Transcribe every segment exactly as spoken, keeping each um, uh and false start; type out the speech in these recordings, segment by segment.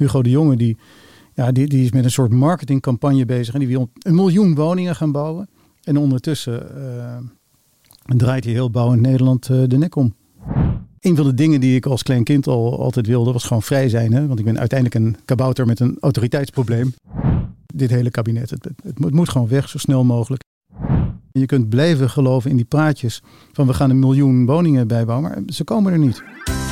Hugo de Jonge, die, ja, die, die is met een soort marketingcampagne bezig. En die wil een miljoen woningen gaan bouwen. En ondertussen uh, draait hij heel bouwend Nederland uh, de nek om. Een van de dingen die ik als klein kind al altijd wilde, was gewoon vrij zijn. Hè? Want ik ben uiteindelijk een kabouter met een autoriteitsprobleem. Dit hele kabinet, het, het, het moet gewoon weg zo snel mogelijk. Je kunt blijven geloven in die praatjes van we gaan een miljoen woningen bijbouwen, maar ze komen er niet.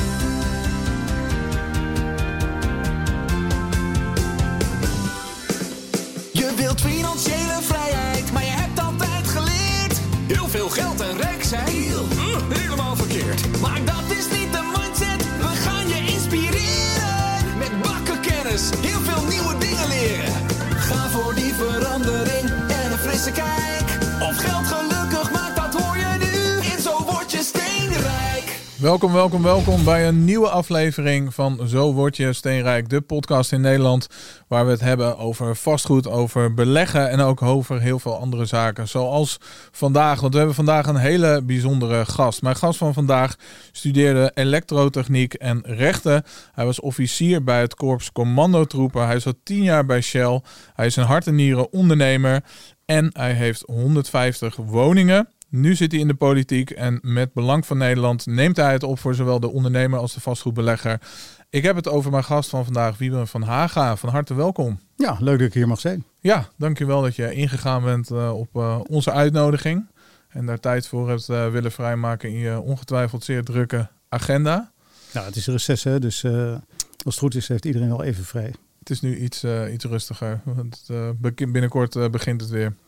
Je wilt financiële vrijheid, maar je hebt altijd geleerd. Heel veel geld en rijk zijn, uh, helemaal verkeerd. Maar dat is niet de mindset, we gaan je inspireren. Met bakken kennis, heel veel nieuwe dingen leren. Ga voor die verandering en een frisse kijk. Of geld gelukkig maakt, dat hoor je nu. In Zo Word Je Steenrijk. Welkom, welkom, welkom bij een nieuwe aflevering van Zo Word Je Steenrijk. De podcast in Nederland waar we het hebben over vastgoed, over beleggen en ook over heel veel andere zaken. Zoals vandaag, want we hebben vandaag een hele bijzondere gast. Mijn gast van vandaag studeerde elektrotechniek en rechten. Hij was officier bij het Korps Commandotroepen. Hij zat tien jaar bij Shell. Hij is een hart en nieren ondernemer. En hij heeft honderdvijftig woningen. Nu zit hij in de politiek en met Belang van Nederland neemt hij het op voor zowel de ondernemer als de vastgoedbelegger. Ik heb het over mijn gast van vandaag, Wiebren van Haga. Van harte welkom. Ja, leuk dat ik hier mag zijn. Ja, dankjewel dat je ingegaan bent uh, op uh, onze uitnodiging. En daar tijd voor hebt uh, willen vrijmaken in je ongetwijfeld zeer drukke agenda. Nou, het is reces, hè, dus uh, als het goed is heeft iedereen wel even vrij. Het is nu iets, uh, iets rustiger. Want, uh, binnenkort uh, begint het weer.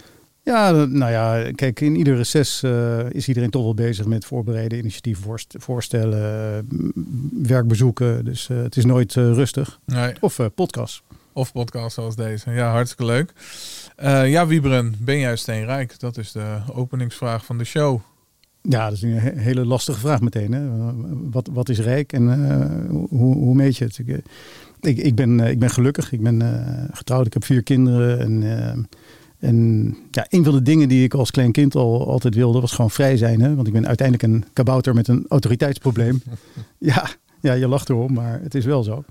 Ja, nou ja, kijk, in ieder reces uh, is iedereen toch wel bezig met voorbereiden, initiatiefvoorstellen, uh, werkbezoeken. Dus uh, het is nooit uh, rustig. Nee. Of uh, podcast. Of podcast zoals deze. Ja, hartstikke leuk. Uh, ja, Wiebren, ben jij steenrijk? Dat is de openingsvraag van de show. Ja, dat is een he- hele lastige vraag meteen. Hè? Wat, wat is rijk en uh, hoe, hoe meet je het? Ik, ik, ik, ben, uh, ik ben gelukkig. Ik ben uh, getrouwd. Ik heb vier kinderen. En, uh, en ja, een van de dingen die ik als klein kind al altijd wilde, was gewoon vrij zijn. Hè? Want ik ben uiteindelijk een kabouter met een autoriteitsprobleem. ja, ja, je lacht erom, maar het is wel zo.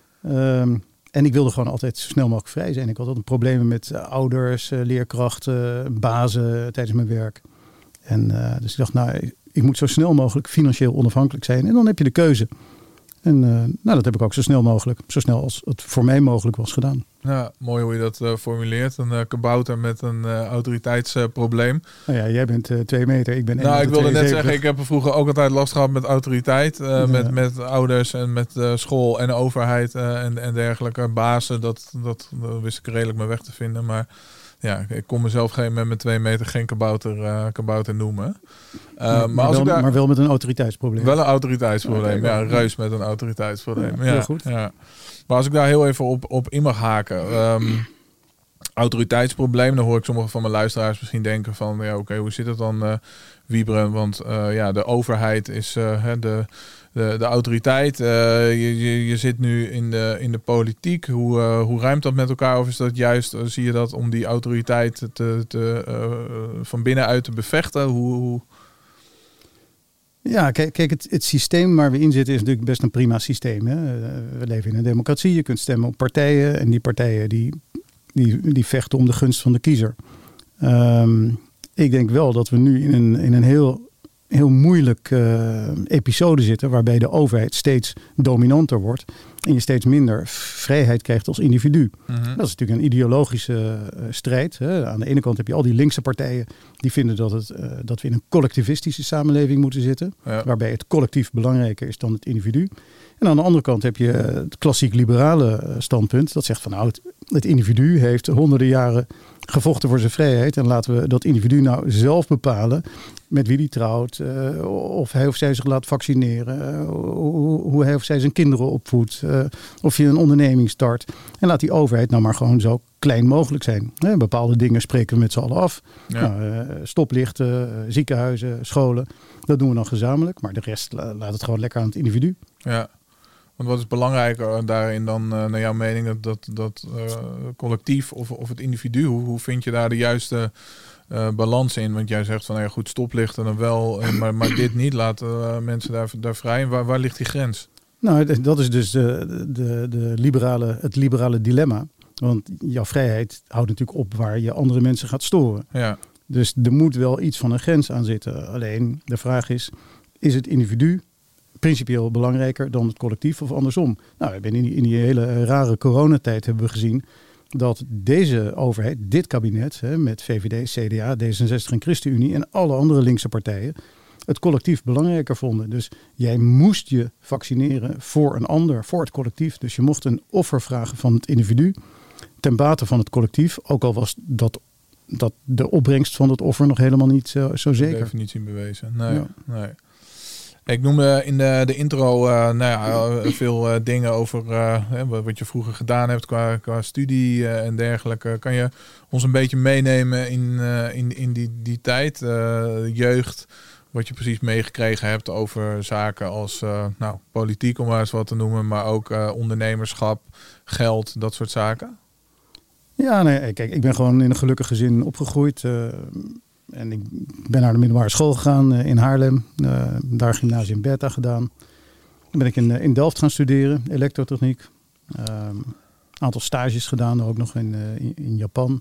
Um, en ik wilde gewoon altijd zo snel mogelijk vrij zijn. Ik had altijd problemen met uh, ouders, uh, leerkrachten, bazen tijdens mijn werk. En uh, dus ik dacht, nou, ik moet zo snel mogelijk financieel onafhankelijk zijn. En dan heb je de keuze. En uh, nou, dat heb ik ook zo snel mogelijk, zo snel als het voor mij mogelijk was gedaan. Ja, mooi hoe je dat uh, formuleert. Een uh, kabouter met een uh, autoriteitsprobleem. Uh, nou ja, jij bent uh, twee meter, ik ben één meter. Nou, ik wilde net zeggen, ik heb er vroeger ook altijd last gehad met autoriteit. Uh, ja. met, met ouders en met uh, school en overheid uh, en, en dergelijke bazen. Dat, dat, dat wist ik redelijk mijn weg te vinden, maar... Ja, ik kon mezelf geen, met mijn twee meter geen kabouter, uh, kabouter noemen. Uh, maar, maar, als wel, ik daar, maar wel met een autoriteitsprobleem. Wel een autoriteitsprobleem, okay, ja. Een reus met een autoriteitsprobleem. Ja, ja, heel goed. Ja. Maar als ik daar heel even op, op in mag haken. Um, autoriteitsprobleem, dan hoor ik sommige van mijn luisteraars misschien denken van... ja, oké, okay, hoe zit het dan, uh, Wiebren? Want uh, ja, de overheid is uh, de... De, de autoriteit, uh, je, je, je zit nu in de, in de politiek. Hoe, uh, hoe ruimt dat met elkaar? Of is dat juist, uh, zie je dat om die autoriteit te, te, uh, van binnenuit te bevechten? Hoe, hoe... Ja, kijk, kijk het, het systeem waar we in zitten is natuurlijk best een prima systeem. Hè? We leven in een democratie, je kunt stemmen op partijen. En die partijen die, die, die vechten om de gunst van de kiezer. Um, ik denk wel dat we nu in een, in een heel... heel moeilijk uh, episode zitten waarbij de overheid steeds dominanter wordt en je steeds minder vrijheid krijgt als individu. Uh-huh. Dat is natuurlijk een ideologische uh, strijd. Hè. Aan de ene kant heb je al die linkse partijen die vinden dat, het, uh, dat we in een collectivistische samenleving moeten zitten, ja. Waarbij het collectief belangrijker is dan het individu. En aan de andere kant heb je het klassiek liberale standpunt dat zegt van nou, het, het individu heeft honderden jaren gevochten voor zijn vrijheid en laten we dat individu nou zelf bepalen met wie die trouwt, uh, of hij of zij zich laat vaccineren, uh, hoe, hoe hij of zij zijn kinderen opvoedt, uh, of je een onderneming start. En laat die overheid nou maar gewoon zo klein mogelijk zijn. Hè, bepaalde dingen spreken we met z'n allen af. Ja. Nou, uh, stoplichten, uh, ziekenhuizen, scholen, dat doen we dan gezamenlijk. Maar de rest uh, laat het gewoon lekker aan het individu. Ja. Want wat is belangrijker daarin dan, uh, naar jouw mening, dat, dat, dat uh, collectief of, of het individu? Hoe, hoe vind je daar de juiste uh, balans in? Want jij zegt van, ja goed, stoplichten dan wel, uh, maar, maar dit niet. Laten uh, mensen daar, daar vrij. Waar, waar ligt die grens? Nou, dat is dus de, de, de liberale, het liberale dilemma. Want jouw vrijheid houdt natuurlijk op waar je andere mensen gaat storen. Ja. Dus er moet wel iets van een grens aan zitten. Alleen de vraag is, is het individu principieel belangrijker dan het collectief of andersom? Nou, in die, in die hele rare coronatijd hebben we gezien dat deze overheid, dit kabinet, hè, met V V D, C D A, D zesenzestig en ChristenUnie en alle andere linkse partijen, het collectief belangrijker vonden. Dus jij moest je vaccineren voor een ander, voor het collectief. Dus je mocht een offer vragen van het individu ten bate van het collectief. Ook al was dat, dat de opbrengst van dat offer nog helemaal niet zo, zo zeker. Per definitie bewezen. Nee, ja. nee. Ik noemde in de, de intro uh, nou ja, veel uh, dingen over uh, wat je vroeger gedaan hebt qua, qua studie uh, en dergelijke. Kan je ons een beetje meenemen in, uh, in, in die, die tijd, uh, jeugd, wat je precies meegekregen hebt over zaken als uh, nou, politiek, om maar eens wat te noemen, maar ook uh, ondernemerschap, geld, dat soort zaken? Ja, nee, kijk, ik ben gewoon in een gelukkig gezin opgegroeid. Uh, en ik ben naar de middelbare school gegaan uh, in Haarlem. Uh, daar gymnasium Beta gedaan. Dan ben ik in, uh, in Delft gaan studeren, elektrotechniek. Een um, aantal stages gedaan, ook nog in, uh, in, in Japan.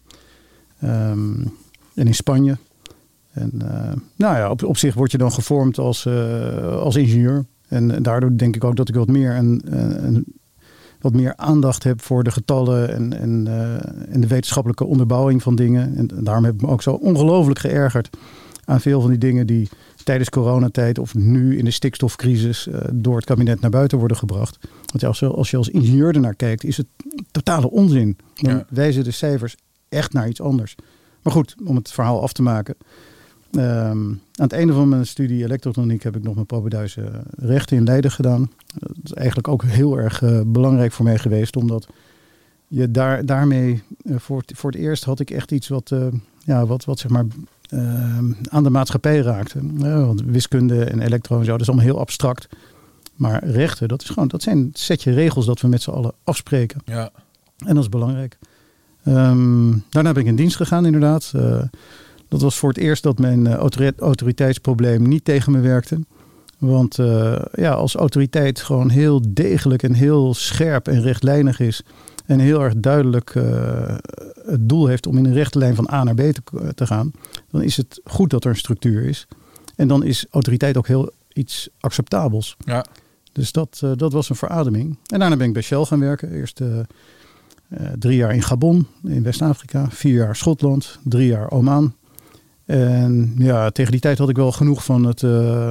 Um, en in Spanje. En uh, nou ja, op, op zich word je dan gevormd als, uh, als ingenieur. En, en daardoor denk ik ook dat ik wat meer, een, een, wat meer aandacht heb voor de getallen en, en, uh, en de wetenschappelijke onderbouwing van dingen. En, en daarom heb ik me ook zo ongelooflijk geërgerd aan veel van die dingen die tijdens coronatijd of nu in de stikstofcrisis uh, door het kabinet naar buiten worden gebracht. Want ja, als, je, als je als ingenieur ernaar kijkt, is het totale onzin. Dan ja. wijzen de cijfers echt naar iets anders. Maar goed, om het verhaal af te maken. Um, aan het einde van mijn studie elektrotechniek heb ik nog mijn propedeuse rechten in Leiden gedaan. Dat is eigenlijk ook heel erg uh, belangrijk voor mij geweest, omdat je daar, daarmee uh, voor, het, voor het eerst had ik echt iets wat, uh, ja, wat, wat zeg maar uh, aan de maatschappij raakte. Uh, want wiskunde en elektro en zo, dat is allemaal heel abstract. Maar rechten, dat is gewoon, dat zijn een setje regels dat we met z'n allen afspreken. Ja. En dat is belangrijk. Um, daarna ben ik in dienst gegaan, inderdaad. Uh, Dat was voor het eerst dat mijn uh, autoriteitsprobleem niet tegen me werkte. Want uh, ja, als autoriteit gewoon heel degelijk en heel scherp en rechtlijnig is. En heel erg duidelijk uh, het doel heeft om in een rechte lijn van A naar B te, te gaan. Dan is het goed dat er een structuur is. En dan is autoriteit ook heel iets acceptabels. Ja. Dus dat, uh, dat was een verademing. En daarna ben ik bij Shell gaan werken. Eerst uh, uh, drie jaar in Gabon, in West-Afrika. Vier jaar Schotland. Drie jaar Oman. En ja, tegen die tijd had ik wel genoeg van het, uh,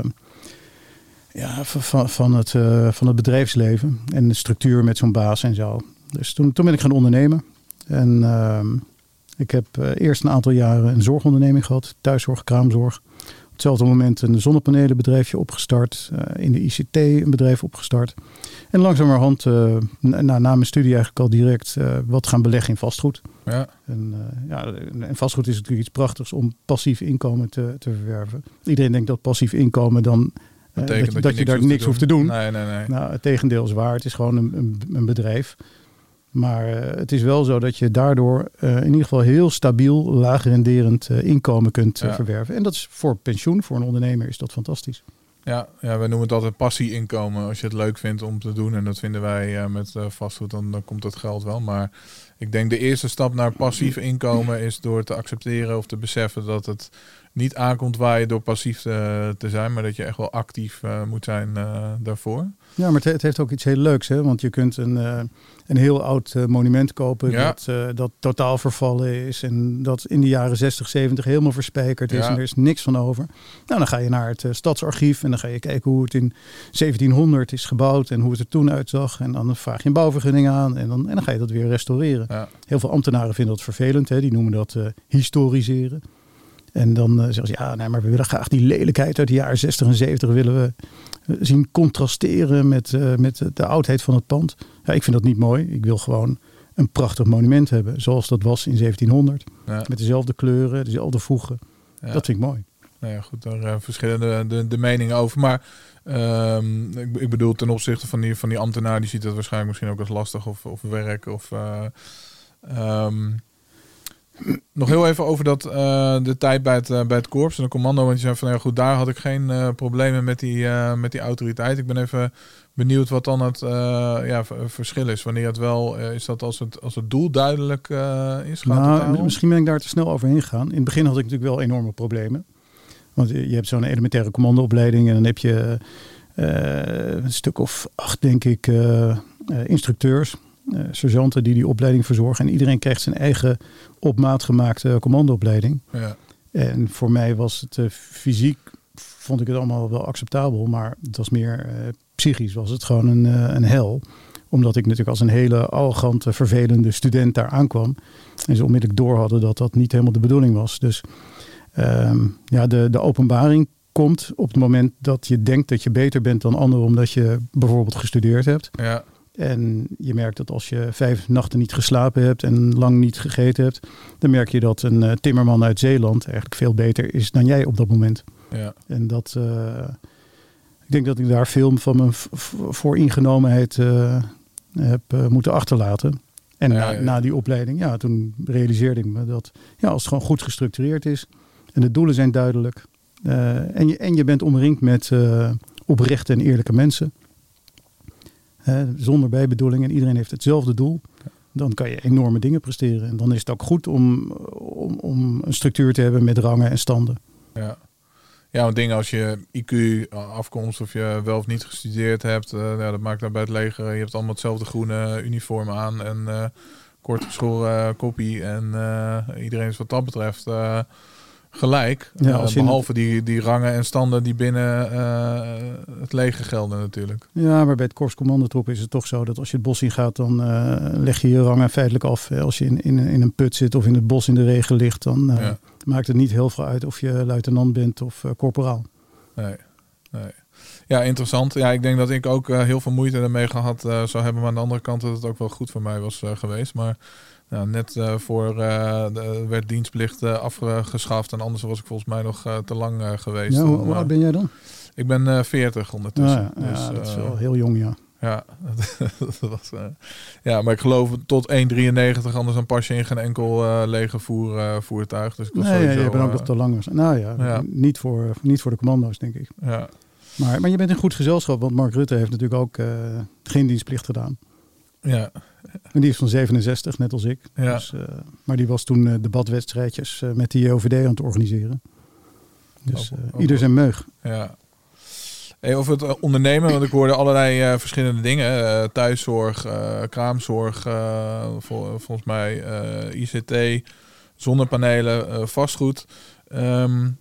ja, van, van, het, uh, van het bedrijfsleven. En de structuur met zo'n baas en zo. Dus toen, toen ben ik gaan ondernemen. En uh, ik heb uh, eerst een aantal jaren een zorgonderneming gehad. Thuiszorg, kraamzorg. Op hetzelfde moment een zonnepanelenbedrijfje opgestart. Uh, in de I C T een bedrijf opgestart. En langzamerhand, uh, na, na mijn studie eigenlijk al direct, uh, wat gaan beleggen in vastgoed. Ja. En, uh, ja, en vastgoed is natuurlijk iets prachtigs om passief inkomen te, te verwerven. Iedereen denkt dat passief inkomen dan uh, dat, dat, je, dat je daar niks hoeft te doen. Nee, nee, nee. Nou, het tegendeel is waar. Het is gewoon een, een, een bedrijf. Maar uh, het is wel zo dat je daardoor uh, in ieder geval heel stabiel, laag renderend uh, inkomen kunt uh, ja. verwerven. En dat is voor pensioen, voor een ondernemer is dat fantastisch. Ja, ja, we noemen het altijd passie-inkomen. Als je het leuk vindt om te doen, en dat vinden wij uh, met uh, vastgoed, dan, dan komt dat geld wel. Maar ik denk de eerste stap naar passief inkomen is door te accepteren of te beseffen dat het niet aankomt waar je door passief te, te zijn, maar dat je echt wel actief uh, moet zijn uh, daarvoor. Ja, maar het, het heeft ook iets heel leuks, hè? Want je kunt een, uh, een heel oud uh, monument kopen ja. dat, uh, dat totaal vervallen is en dat in de jaren zestig, zeventig helemaal verspijkerd is ja. en er is niks van over. Nou, dan ga je naar het uh, stadsarchief en dan ga je kijken hoe het in zeventienhonderd is gebouwd en hoe het er toen uitzag. En dan vraag je een bouwvergunning aan en dan, en dan ga je dat weer restaureren. Ja. Heel veel ambtenaren vinden dat vervelend, hè? Die noemen dat uh, historiseren. En dan uh, zeggen ze, ja, nee, maar we willen graag die lelijkheid uit de jaren zestig en zeventig willen we uh, zien contrasteren met, uh, met de oudheid van het pand. Ja, ik vind dat niet mooi. Ik wil gewoon een prachtig monument hebben, zoals dat was in zeventienhonderd. Ja. Met dezelfde kleuren, dezelfde voegen. Ja. Dat vind ik mooi. Nou ja, goed, daar uh, verschillende de, de meningen over. Maar um, ik, ik bedoel, ten opzichte van die, van die ambtenaar, die ziet dat waarschijnlijk misschien ook als lastig of, of werk of... Uh, um, Nog heel even over dat, uh, de tijd bij het, uh, bij het korps en de commando. Want je zei van, ja goed, daar had ik geen uh, problemen met die, uh, met die autoriteit. Ik ben even benieuwd wat dan het uh, ja, v- verschil is. Wanneer het wel, uh, is dat als het, als het doel duidelijk uh, is? Gaat nou, het daarom? misschien ben ik daar te snel overheen gegaan. In het begin had ik natuurlijk wel enorme problemen. Want je hebt zo'n elementaire commandoopleiding en dan heb je uh, een stuk of acht, denk ik, uh, uh, instructeurs, uh, sergeanten die die opleiding verzorgen. En iedereen krijgt zijn eigen op maat gemaakte commandoopleiding. Ja. En voor mij was het uh, fysiek, vond ik het allemaal wel acceptabel, maar het was meer uh, psychisch, was het gewoon een, uh, een hel. Omdat ik natuurlijk als een hele arrogante, vervelende student daar aankwam. En ze onmiddellijk door hadden dat dat niet helemaal de bedoeling was. Dus um, ja, de, de openbaring komt op het moment dat je denkt dat je beter bent dan anderen, omdat je bijvoorbeeld gestudeerd hebt. Ja. En je merkt dat als je vijf nachten niet geslapen hebt en lang niet gegeten hebt, dan merk je dat een uh, timmerman uit Zeeland eigenlijk veel beter is dan jij op dat moment. Ja. En dat, uh, ik denk dat ik daar veel van mijn v- v- vooringenomenheid uh, heb uh, moeten achterlaten. En Ja, na, ja, ja. na die opleiding, ja, toen realiseerde ik me dat ja, als het gewoon goed gestructureerd is en de doelen zijn duidelijk uh, en, je, en je bent omringd met uh, oprechte en eerlijke mensen, uh, zonder bijbedoeling en iedereen heeft hetzelfde doel, dan kan je enorme dingen presteren. En dan is het ook goed om, om, om een structuur te hebben met rangen en standen. Ja. Ja, want dingen als je I Q, afkomst of je wel of niet gestudeerd hebt, uh, ja, dat maakt daar bij het leger. Je hebt allemaal hetzelfde groene uniform aan en uh, kort geschoren koppie. En uh, iedereen is wat dat betreft uh, gelijk. Ja, Uh, als je in- behalve die, die rangen en standen die binnen uh, het leger gelden natuurlijk. Ja, maar bij het Korps Commandotroep is het toch zo dat als je het bos in gaat, dan uh, leg je je rangen feitelijk af. Als je in, in, in een put zit of in het bos in de regen ligt, dan uh, Ja. maakt het niet heel veel uit of je luitenant bent of uh, korporaal. Nee, nee. Ja, interessant. Ja, ik denk dat ik ook uh, heel veel moeite ermee gehad uh, zou hebben. Maar aan de andere kant dat het ook wel goed voor mij was uh, geweest. Maar nou, net uh, voor uh, de, werd dienstplicht uh, afgeschaft. En anders was ik volgens mij nog uh, te lang uh, geweest. Ja, hoe, om, hoe uh, oud ben jij dan? Ik ben uh, veertig ondertussen. Ja, ja, dus, dat is uh, wel heel jong, ja. Ja, dat was, uh, ja, maar ik geloof tot één komma drieënnegentig, anders dan pas je in geen enkel uh, legervoer, uh, voertuig. Dus ik was Nee, ja, sowieso, je bent ook uh, nog te lang. Nou ja, Ja. Niet, voor, niet voor de commando's, denk ik. ja, Maar, maar je bent in goed gezelschap, want Mark Rutte heeft natuurlijk ook uh, geen dienstplicht gedaan. ja, En die is van zevenenzestig, net als ik. Ja. Dus, uh, maar die was toen uh, debatwedstrijdjes uh, met de J O V D aan het organiseren. Dus Ook- uh, ook ieder zijn meug. ja. Hey, over het uh, ondernemen, want ik hoorde allerlei uh, verschillende dingen. Uh, thuiszorg, uh, kraamzorg, uh, vol, volgens mij uh, I C T, zonnepanelen, uh, vastgoed. Um,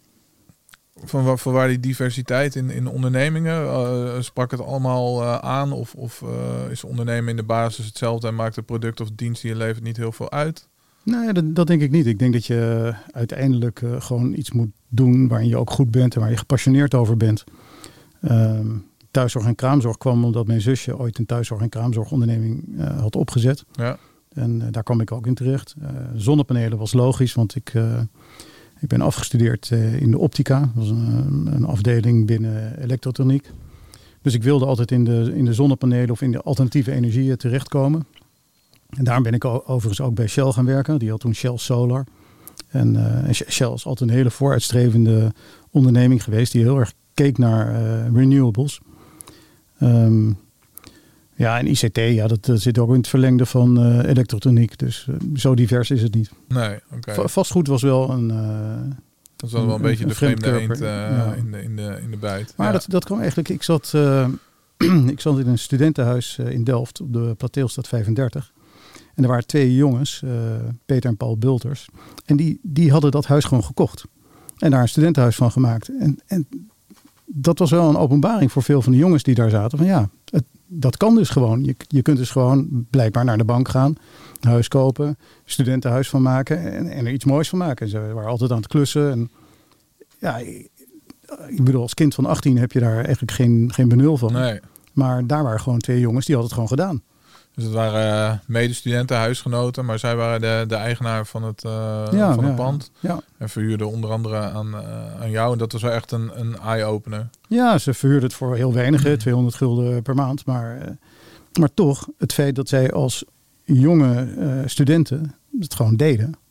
van waar, van waar die diversiteit in, in ondernemingen? Uh, sprak het allemaal uh, aan? Of, of uh, is ondernemen in de basis hetzelfde en maakt het product of dienst die je levert niet heel veel uit? Nee, Nou dat, dat denk ik niet. Ik denk dat je uiteindelijk uh, gewoon iets moet doen waarin je ook goed bent en waar je gepassioneerd over bent. Um, thuiszorg en kraamzorg kwam omdat mijn zusje ooit een thuiszorg- en kraamzorgonderneming uh, had opgezet. Ja, En uh, daar kwam ik ook in terecht. Uh, zonnepanelen was logisch, want ik, uh, ik ben afgestudeerd uh, in de optica. Dat was een, een afdeling binnen elektrotechniek. Dus ik wilde altijd in de, in de zonnepanelen of in de alternatieve energieën terechtkomen. En daarom ben ik o- overigens ook bij Shell gaan werken. Die had toen Shell Solar. En, uh, en Shell is altijd een hele vooruitstrevende onderneming geweest die heel erg keek naar uh, renewables. Um, ja, en I C T, ja, dat, dat zit ook in het verlengde van uh, elektrotechniek. Dus uh, zo divers is het niet. nee, oké. Va- Vastgoed was wel een... Uh, Dat is dan wel een een- beetje een de vreemde vreemdkörper, eend uh, ja. in, de, in, de, in de bijt. maar Ja. dat, dat kwam eigenlijk... Ik zat, uh, ik zat in een studentenhuis uh, in Delft op de Plateelstad vijfendertig. En er waren twee jongens, uh, Peter en Paul Bulters. En die, die hadden dat huis gewoon gekocht. En daar een studentenhuis van gemaakt. En, en dat was wel een openbaring voor veel van de jongens die daar zaten. Van ja, het, dat kan dus gewoon. Je, je kunt dus gewoon blijkbaar naar de bank gaan, een huis kopen, studentenhuis van maken en, en er iets moois van maken. Ze waren altijd aan het klussen. En ja, ik, ik bedoel, als kind van achttien heb je daar eigenlijk geen, geen benul van. Nee. Maar daar waren gewoon twee jongens die hadden het gewoon gedaan. Dus het waren uh, medestudenten, huisgenoten, maar zij waren de, de eigenaar van het, uh, Ja, van het ja, pand. Ja. En verhuurden onder andere aan, uh, aan jou. En dat was wel echt een, een eye-opener. Ja, ze verhuurden het voor heel weinig, hè, tweehonderd gulden per maand. Maar, uh, maar toch, het feit dat zij als jonge uh, studenten het gewoon deden.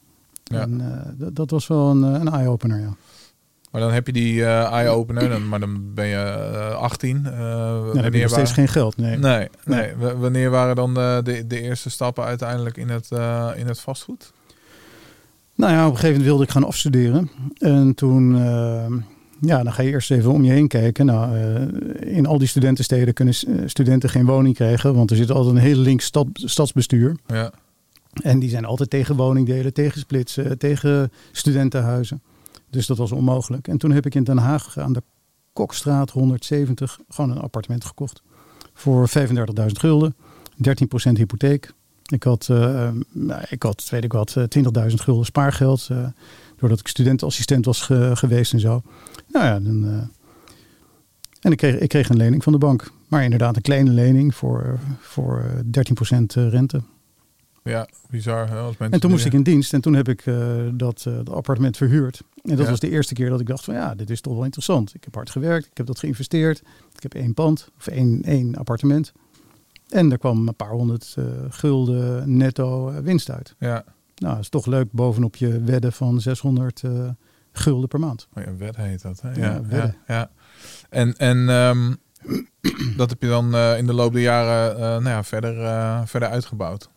Ja. En uh, d- dat was wel een, een eye-opener, ja. Maar dan heb je die uh, eye-opener, dan, maar dan ben je uh, achttien. Uh, dan heb je nog steeds geen geld, nee. Nee, nee. nee. W- wanneer waren dan de, de, de eerste stappen uiteindelijk in het, uh, in het vastgoed? Nou ja, op een gegeven moment wilde ik gaan afstuderen. En toen, uh, ja, dan ga je eerst even om je heen kijken. Nou, uh, in al die studentensteden kunnen studenten geen woning krijgen, want er zit altijd een hele links stad, stadsbestuur. Ja. En die zijn altijd tegen woningdelen, tegen splitsen, tegen studentenhuizen. Dus dat was onmogelijk. En toen heb ik in Den Haag aan de Kokstraat honderdzeventig gewoon een appartement gekocht. Voor vijfendertigduizend gulden, dertien procent hypotheek. Ik had, uh, ik had, weet ik wat, twintigduizend gulden spaargeld. Uh, doordat ik studentenassistent was ge- geweest en zo. Nou ja, dan, uh, en ik kreeg, ik kreeg een lening van de bank. Maar inderdaad een kleine lening voor, voor dertien procent rente. Ja, bizar. Hè, als mensen en toen moest die... ik in dienst en toen heb ik uh, dat, uh, dat appartement verhuurd. En dat ja. was de eerste keer dat ik dacht van ja, dit is toch wel interessant. Ik heb hard gewerkt, ik heb dat geïnvesteerd. Ik heb één pand of één, één appartement. En er kwam een paar honderd uh, gulden netto uh, winst uit. Ja. Nou, dat is toch leuk bovenop je wedden van zeshonderd uh, gulden per maand. Oh ja, wed heet dat. Hè? Ja, ja, ja, ja. En, en um, dat heb je dan uh, in de loop der jaren uh, nou ja, verder, uh, verder uitgebouwd.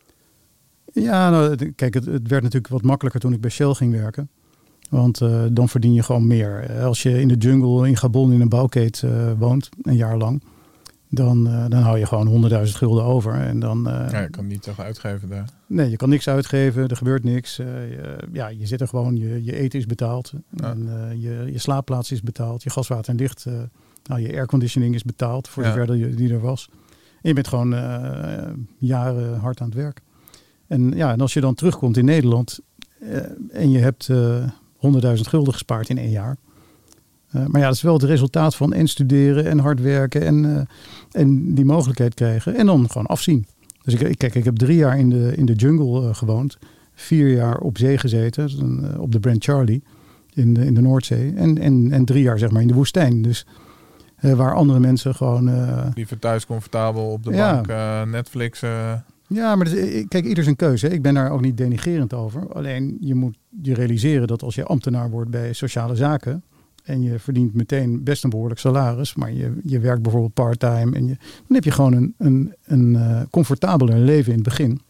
Ja, nou, kijk, het, het werd natuurlijk wat makkelijker toen ik bij Shell ging werken. Want uh, dan verdien je gewoon meer. Als je in de jungle in Gabon in een bouwkeet uh, woont, een jaar lang, dan, uh, dan hou je gewoon honderdduizend gulden over. En dan, uh, ja, je kan niet toch uitgeven daar. Nee, je kan niks uitgeven, er gebeurt niks. Uh, je, ja, je zit er gewoon, je, je eten is betaald. Ja. En, uh, je, je slaapplaats is betaald, je gas, water en licht. Uh, nou, je airconditioning is betaald, voor ja. zover die, die er was. En je bent gewoon uh, jaren hard aan het werk. En ja, en als je dan terugkomt in Nederland uh, en je hebt uh, honderdduizend gulden gespaard in één jaar. Uh, maar ja, dat is wel het resultaat van en studeren en hard werken en, uh, en die mogelijkheid krijgen. En dan gewoon afzien. Dus ik, kijk, ik heb drie jaar in de, in de jungle uh, gewoond. Vier jaar op zee gezeten, uh, op de Brand Charlie in de, in de Noordzee. En, en, en drie jaar zeg maar in de woestijn. Dus uh, waar andere mensen gewoon... Uh, Liever thuis comfortabel op de ja. bank, uh, Netflix... Uh... Ja, maar dat, kijk, ieder zijn keuze. Ik ben daar ook niet denigrerend over. Alleen je moet je realiseren dat als je ambtenaar wordt bij sociale zaken en je verdient meteen best een behoorlijk salaris, maar je, je werkt bijvoorbeeld part-time en je, dan heb je gewoon een, een, een uh, comfortabeler leven in het begin.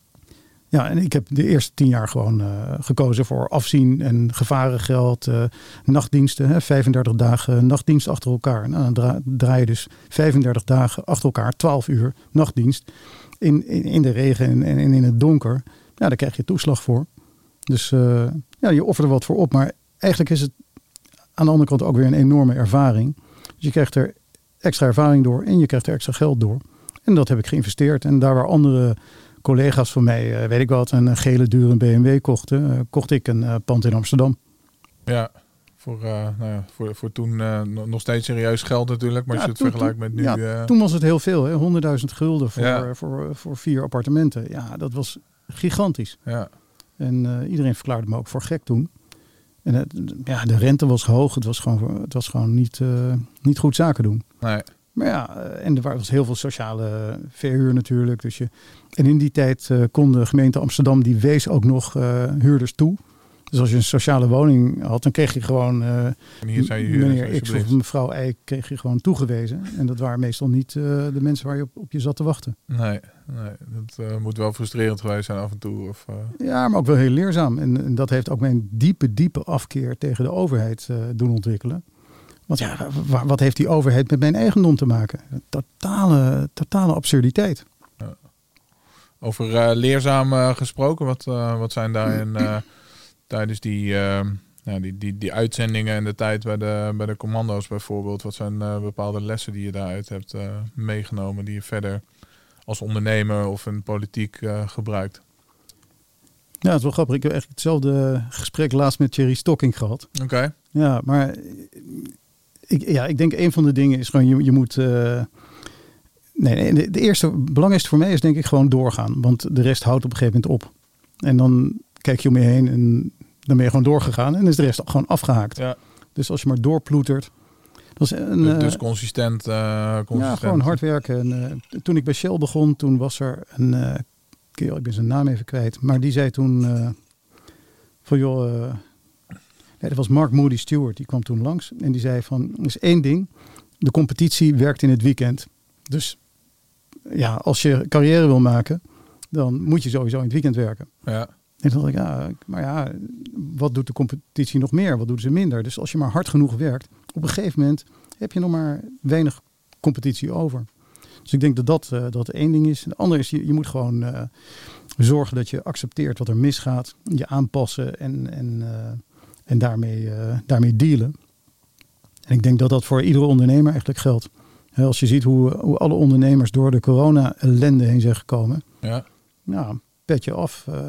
Ja, en ik heb de eerste tien jaar gewoon uh, gekozen voor afzien en gevarengeld, uh, nachtdiensten, hè, vijfendertig dagen nachtdienst achter elkaar. Nou, dan dra- draai je dus vijfendertig dagen achter elkaar, twaalf uur nachtdienst. In, in, in de regen en, en in het donker, ja, daar krijg je toeslag voor. Dus uh, ja, je offert er wat voor op. Maar eigenlijk is het aan de andere kant ook weer een enorme ervaring. Dus je krijgt er extra ervaring door en je krijgt er extra geld door. En dat heb ik geïnvesteerd. En daar waar andere collega's van mij, uh, weet ik wat, een gele dure B M W kochten, uh, kocht ik een uh, pand in Amsterdam. Ja, voor, uh, nou ja, voor, voor toen uh, nog steeds serieus geld natuurlijk. Maar ja, als je het toen, vergelijkt met nu... Ja, uh... toen was het heel veel, hè? honderdduizend gulden voor, ja. voor, voor, voor vier appartementen. Ja, dat was gigantisch. Ja. En uh, iedereen verklaarde me ook voor gek toen. En het, ja, de rente was hoog. Het was gewoon, het was gewoon niet, uh, niet goed zaken doen. Nee. Maar ja, uh, en er was heel veel sociale verhuur natuurlijk. Dus je, en in die tijd uh, kon de gemeente Amsterdam, die wees ook nog uh, huurders toe. Dus als je een sociale woning had, dan kreeg je gewoon uh, en hier zijn je huurders, meneer X of mevrouw Y kreeg je gewoon toegewezen. En dat waren meestal niet uh, de mensen waar je op, op je zat te wachten. Nee, nee dat uh, moet wel frustrerend geweest zijn af en toe. Of, uh... Ja, maar ook wel heel leerzaam. En, en dat heeft ook mijn diepe, diepe afkeer tegen de overheid uh, doen ontwikkelen. Want ja, w- wat heeft die overheid met mijn eigendom te maken? Totale, totale absurditeit. Ja. Over uh, leerzaam uh, gesproken, wat, uh, wat zijn daarin... Uh, tijdens die, uh, ja, die, die, die uitzendingen en de tijd bij de, bij de commando's bijvoorbeeld. Wat zijn uh, bepaalde lessen die je daaruit hebt uh, meegenomen, die je verder als ondernemer of in politiek uh, gebruikt? Ja, het is wel grappig. Ik heb echt hetzelfde gesprek laatst met Thierry Stocking gehad. Oké. Okay. Ja, maar ik, ja, ik denk een van de dingen is gewoon, je, je moet... Uh, nee, nee de, de eerste, belangrijkste voor mij is denk ik gewoon doorgaan. Want de rest houdt op een gegeven moment op. En dan kijk je om je heen en dan ben je gewoon doorgegaan. En is de rest gewoon afgehaakt. Ja. Dus als je maar doorploetert. Dat is een, dus, dus consistent, uh, consistent. Ja, gewoon hard werken. En, uh, toen ik bij Shell begon, toen was er een uh, kerel, ik ben zijn naam even kwijt. Maar die zei toen, uh, van joh, uh, nee, dat was Mark Moody Stewart, die kwam toen langs en die zei van, er is één ding, de competitie werkt in het weekend. Dus ja, als je carrière wil maken, dan moet je sowieso in het weekend werken. Ja. En toen dacht ik, ja, maar ja, wat doet de competitie nog meer? Wat doen ze minder? Dus als je maar hard genoeg werkt, op een gegeven moment heb je nog maar weinig competitie over. Dus ik denk dat dat, uh, dat één ding is. De andere is, je, je moet gewoon uh, zorgen dat je accepteert wat er misgaat. Je aanpassen en, en, uh, en daarmee, uh, daarmee dealen. En ik denk dat dat voor iedere ondernemer eigenlijk geldt. He, als je ziet hoe, hoe alle ondernemers door de corona-ellende heen zijn gekomen. Ja. Nou, petje af. Uh,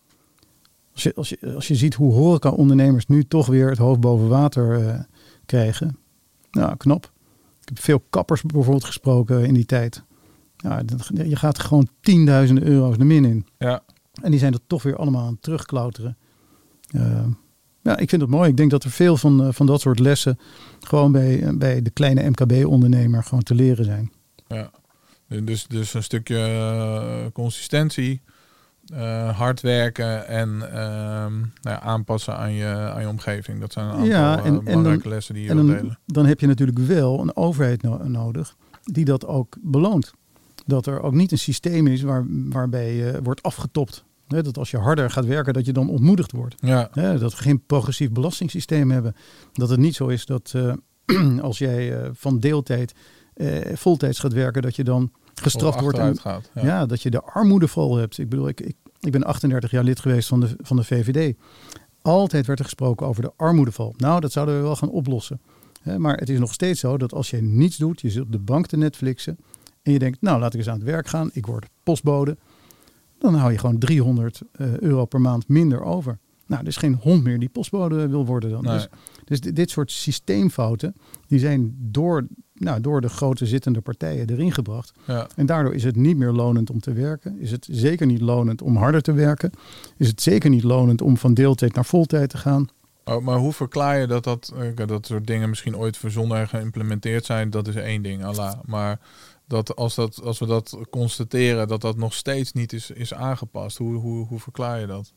als, je, als, je, als je ziet hoe horeca-ondernemers nu toch weer het hoofd boven water uh, krijgen. Nou, knap. Ik heb veel kappers bijvoorbeeld gesproken in die tijd. Ja, je gaat gewoon tienduizenden euro's de min in. Ja. En die zijn er toch weer allemaal aan het terugklauteren. Uh, ja, ik vind het mooi. Ik denk dat er veel van, uh, van dat soort lessen gewoon bij, bij de kleine M K B-ondernemer gewoon te leren zijn. Ja, dus, dus een stukje uh, consistentie, uh, hard werken en uh, nou ja, aanpassen aan je, aan je omgeving. Dat zijn een aantal ja, en, uh, belangrijke en dan, lessen die je wilt delen. Dan heb je natuurlijk wel een overheid no- nodig die dat ook beloont. Dat er ook niet een systeem is waar, waarbij je wordt afgetopt. He, dat als je harder gaat werken, dat je dan ontmoedigd wordt. Ja. He, dat we geen progressief belastingssysteem hebben. Dat het niet zo is dat uh, als jij uh, van deeltijd uh, voltijds gaat werken, dat je dan gestraft wordt. En, gaat, ja. ja, dat je de armoedeval hebt. Ik bedoel, ik, ik, ik ben achtendertig jaar lid geweest van de, van de V V D. Altijd werd er gesproken over de armoedeval. Nou, dat zouden we wel gaan oplossen. He, maar het is nog steeds zo dat als je niets doet, je zit op de bank te Netflixen en je denkt, nou, laat ik eens aan het werk gaan. Ik word postbode. Dan hou je gewoon driehonderd euro per maand minder over. Nou, er is geen hond meer die postbode wil worden dan. Nee. Dus, dus dit, dit soort systeemfouten, die zijn door, nou, door de grote zittende partijen erin gebracht. Ja. En daardoor is het niet meer lonend om te werken. Is het zeker niet lonend om harder te werken. Is het zeker niet lonend om van deeltijd naar voltijd te gaan. Oh, maar hoe verklaar je dat dat, dat soort dingen misschien ooit verzonnen en geïmplementeerd zijn? Dat is één ding, Allah. Maar dat als, dat als we dat constateren, dat dat nog steeds niet is, is aangepast. Hoe, hoe, hoe verklaar je dat?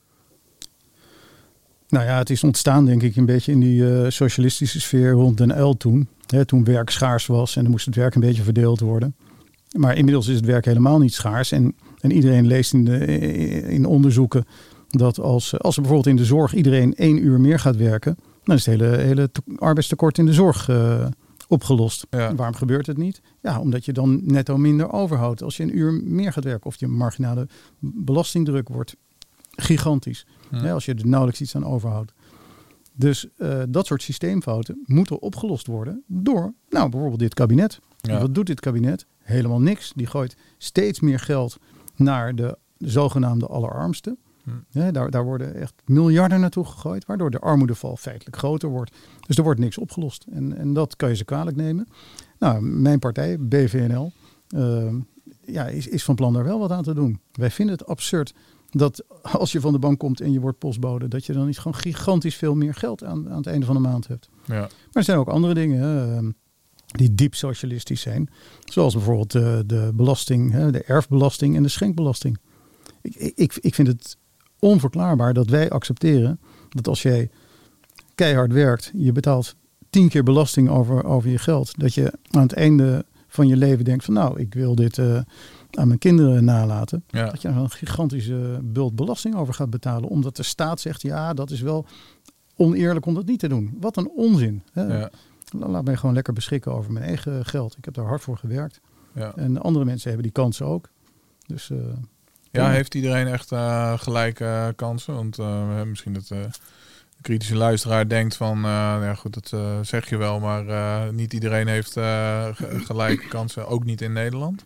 Nou ja, het is ontstaan denk ik een beetje in die uh, socialistische sfeer rond Den Uyl toen. Hè, toen werk schaars was en dan moest het werk een beetje verdeeld worden. Maar inmiddels is het werk helemaal niet schaars. En, en iedereen leest in, de, in onderzoeken dat als, als er bijvoorbeeld in de zorg iedereen één uur meer gaat werken, dan is het hele, hele te- arbeidstekort in de zorg uh, opgelost. Ja. Waarom gebeurt het niet? Ja, omdat je dan netto minder overhoudt. Als je een uur meer gaat werken of je marginale belastingdruk wordt gigantisch. Ja. Hè, als je er nauwelijks iets aan overhoudt. Dus uh, dat soort systeemfouten moeten opgelost worden door, nou, bijvoorbeeld dit kabinet. Ja. Wat doet dit kabinet? Helemaal niks. Die gooit steeds meer geld naar de zogenaamde allerarmsten. Hm. Hè, daar, daar worden echt miljarden naartoe gegooid, waardoor de armoedeval feitelijk groter wordt. Dus er wordt niks opgelost. En, en dat kan je ze kwalijk nemen. Nou, mijn partij, B V N L, uh, ja, is, is van plan daar wel wat aan te doen. Wij vinden het absurd dat als je van de bank komt en je wordt postbode, dat je dan niet gewoon gigantisch veel meer geld aan, aan het einde van de maand hebt. Ja. Maar er zijn ook andere dingen hè, die diep socialistisch zijn. Zoals bijvoorbeeld de, de belasting, hè, de erfbelasting en de schenkbelasting. Ik, ik, ik vind het onverklaarbaar dat wij accepteren dat als jij keihard werkt, je betaalt tien keer belasting over, over je geld, dat je aan het einde van je leven denkt van nou, ik wil dit uh, aan mijn kinderen nalaten. Ja. Dat je er een gigantische bult belasting over gaat betalen, omdat de staat zegt ja, dat is wel oneerlijk om dat niet te doen. Wat een onzin. Hè? Ja. Laat mij gewoon lekker beschikken over mijn eigen geld. Ik heb daar hard voor gewerkt. Ja. En andere mensen hebben die kansen ook. Dus uh, Ja, heeft iedereen echt uh, gelijke uh, kansen? Want uh, misschien dat uh, de kritische luisteraar denkt van, uh, ja goed, dat uh, zeg je wel, maar uh, niet iedereen heeft uh, g- gelijke kansen, ook niet in Nederland.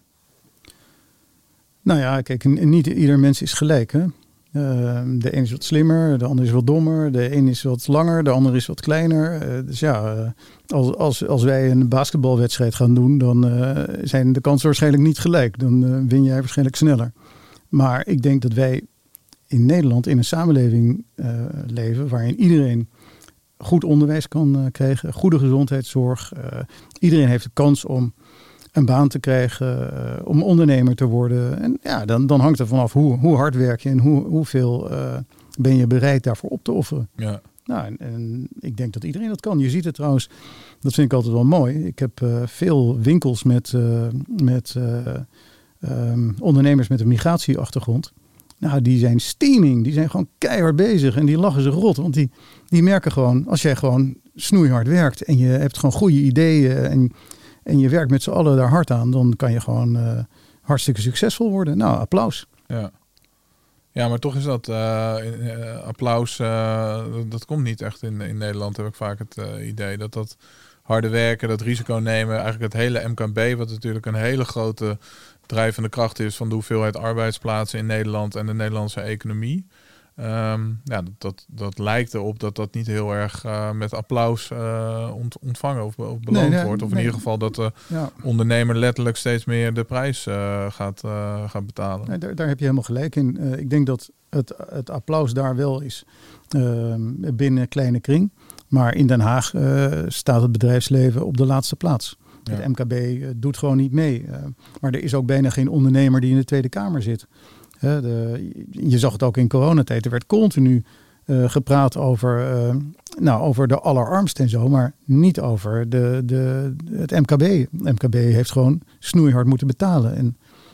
Nou ja, kijk, niet ieder mens is gelijk. Hè? Uh, de een is wat slimmer, de ander is wat dommer, de een is wat langer, de ander is wat kleiner. Uh, dus ja, uh, als, als, als wij een basketbalwedstrijd gaan doen, dan uh, zijn de kansen waarschijnlijk niet gelijk. Dan uh, win jij waarschijnlijk sneller. Maar ik denk dat wij in Nederland in een samenleving uh, leven waarin iedereen goed onderwijs kan uh, krijgen, goede gezondheidszorg. Uh, iedereen heeft de kans om een baan te krijgen, uh, om ondernemer te worden. En ja, dan, dan hangt er vanaf hoe, hoe hard werk je en hoe, hoeveel uh, ben je bereid daarvoor op te offeren. Ja. Nou, en, en ik denk dat iedereen dat kan. Je ziet het trouwens, dat vind ik altijd wel mooi. Ik heb uh, veel winkels met, uh, met uh, um, ondernemers met een migratieachtergrond. Nou, die zijn steaming. Die zijn gewoon keihard bezig. En die lachen ze rot. Want die, die merken gewoon, als jij gewoon snoeihard werkt en je hebt gewoon goede ideeën en, en je werkt met z'n allen daar hard aan, dan kan je gewoon uh, hartstikke succesvol worden. Nou, applaus. Ja. Ja, maar toch is dat uh, uh, applaus, uh, dat komt niet echt in, in Nederland, heb ik vaak het uh, idee. Dat dat harde werken, dat risico nemen, eigenlijk het hele M K B, wat natuurlijk een hele grote drijvende kracht is van de hoeveelheid arbeidsplaatsen in Nederland en de Nederlandse economie. Um, ja, dat, dat, dat lijkt erop dat dat niet heel erg uh, met applaus uh, ont, ontvangen of, of beloond nee, nee, wordt. Of in nee. ieder geval dat de ja. ondernemer letterlijk steeds meer de prijs uh, gaat, uh, gaat betalen. Nee, daar, daar heb je helemaal gelijk in. Uh, ik denk dat het, het applaus daar wel is uh, binnen een kleine kring. Maar in Den Haag uh, staat het bedrijfsleven op de laatste plaats. Ja. Het M K B uh, doet gewoon niet mee. Uh, maar er is ook bijna geen ondernemer die in de Tweede Kamer zit. He, de, je zag het ook in coronatijd. Er werd continu uh, gepraat over, uh, nou, over de allerarmsten en zo, maar niet over de, de, het M K B. M K B heeft gewoon snoeihard moeten betalen. En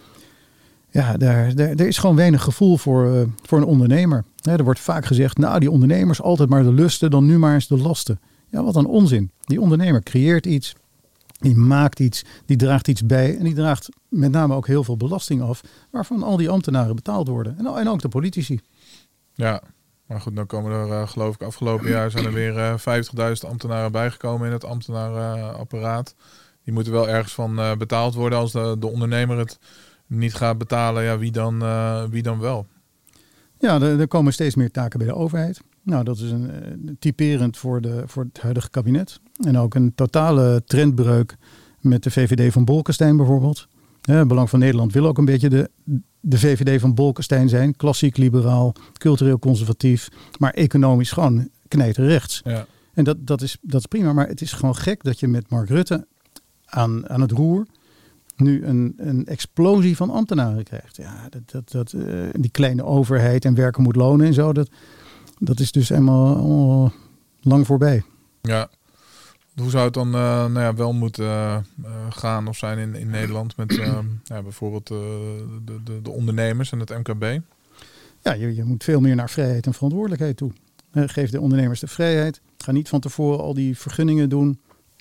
ja, daar, daar, er is gewoon weinig gevoel voor, uh, voor een ondernemer. He, er wordt vaak gezegd, nou, die ondernemers altijd maar de lusten, dan nu maar eens de lasten. Ja, wat een onzin. Die ondernemer creëert iets. Die maakt iets, die draagt iets bij en die draagt met name ook heel veel belasting af, waarvan al die ambtenaren betaald worden. En, en ook de politici. Ja, maar goed, dan komen er uh, geloof ik afgelopen jaar zijn er weer uh, vijftigduizend ambtenaren bijgekomen in het ambtenarenapparaat. Die moeten wel ergens van uh, betaald worden. Als de, de ondernemer het niet gaat betalen, ja, wie dan, uh, wie dan wel? Ja, er, er komen steeds meer taken bij de overheid. Nou, dat is een, uh, typerend voor, de, voor het huidige kabinet. En ook een totale trendbreuk met de V V D van Bolkestein bijvoorbeeld. Ja, Belang van Nederland wil ook een beetje de, de V V D van Bolkestein zijn. Klassiek liberaal, cultureel conservatief, maar economisch gewoon knijterrechts. Ja. En dat, dat, is, dat is prima, maar het is gewoon gek dat je met Mark Rutte aan, aan het roer nu een, een explosie van ambtenaren krijgt. Ja, dat, dat, dat, uh, die kleine overheid en werken moet lonen en zo, dat, dat is dus helemaal oh, lang voorbij. Ja. Hoe zou het dan uh, nou ja, wel moeten uh, gaan of zijn in, in Nederland met uh, ja, bijvoorbeeld uh, de, de, de ondernemers en het M K B? Ja, je, je moet veel meer naar vrijheid en verantwoordelijkheid toe. Uh, geef de ondernemers de vrijheid. Ga niet van tevoren al die vergunningen doen.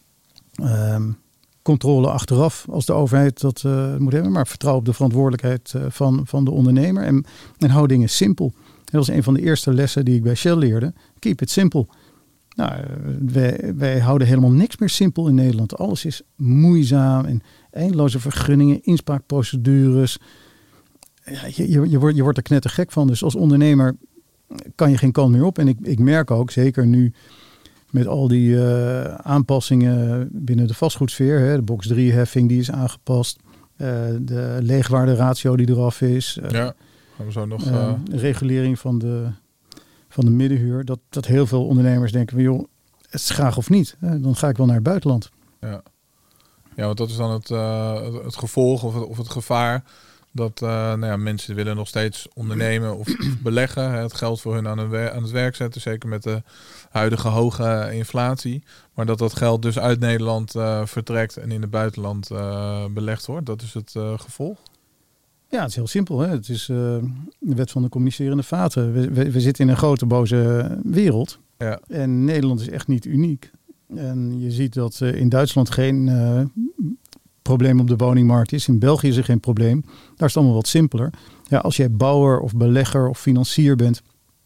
Um, controle achteraf als de overheid dat uh, moet hebben. Maar vertrouw op de verantwoordelijkheid uh, van, van de ondernemer. En, en hou dingen simpel. Dat is een van de eerste lessen die ik bij Shell leerde. Keep it simple. Nou, wij, wij houden helemaal niks meer simpel in Nederland. Alles is moeizaam en eindeloze vergunningen, inspraakprocedures. Ja, je, je, je, wordt, je wordt er knettergek van. Dus als ondernemer kan je geen kant meer op. En ik, ik merk ook, zeker nu met al die uh, aanpassingen binnen de vastgoedsfeer. Hè, de box drie heffing die is aangepast. Uh, de leegwaarderatio die eraf is. Uh, ja, gaan we zo nog... Uh, uh... regulering van de... van de middenhuur, dat, dat heel veel ondernemers denken, joh, het is graag of niet. Dan ga ik wel naar het buitenland. Ja, ja, want dat is dan het, uh, het gevolg of het, of het gevaar dat uh, nou ja, mensen willen nog steeds ondernemen of beleggen. Het geld voor hun aan, een wer- aan het werk zetten, zeker met de huidige hoge inflatie. Maar dat dat geld dus uit Nederland uh, vertrekt en in het buitenland uh, belegd wordt. Dat is het uh, gevolg. Ja, het is heel simpel. Hè? Het is uh, de wet van de communicerende vaten. We, we, we zitten in een grote boze wereld. Ja. En Nederland is echt niet uniek. En je ziet dat uh, in Duitsland geen uh, probleem op de woningmarkt is. In België is er geen probleem. Daar is het allemaal wat simpeler. Ja, als jij bouwer of belegger of financier bent,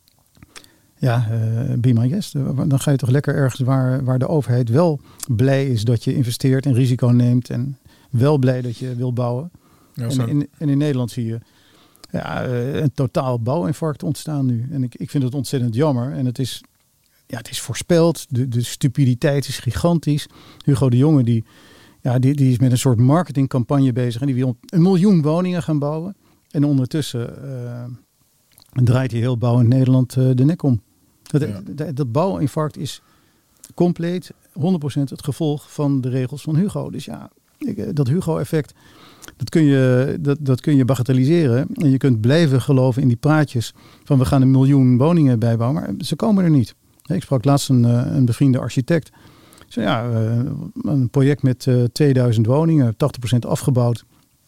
ja, uh, be my guest. Dan ga je toch lekker ergens waar, waar de overheid wel blij is dat je investeert en risico neemt. En wel blij dat je wil bouwen. Ja, en, in, en in Nederland zie je ja, een totaal bouwinfarct ontstaan nu. En ik, ik vind het ontzettend jammer. En het is, ja, het is voorspeld. De, de stupiditeit is gigantisch. Hugo de Jonge die, ja, die, die is met een soort marketingcampagne bezig. En die wil een miljoen woningen gaan bouwen. En ondertussen uh, draait hij heel bouw in Nederland uh, de nek om. Dat, ja. dat, dat bouwinfarct is compleet honderd procent het gevolg van de regels van Hugo. Dus ja... ik, dat Hugo-effect, dat kun, je, dat, dat kun je bagatelliseren. En je kunt blijven geloven in die praatjes van we gaan een miljoen woningen bijbouwen. Maar ze komen er niet. Ik sprak laatst een, een bevriende architect. Zei, ja, een project met uh, tweeduizend woningen, tachtig procent afgebouwd.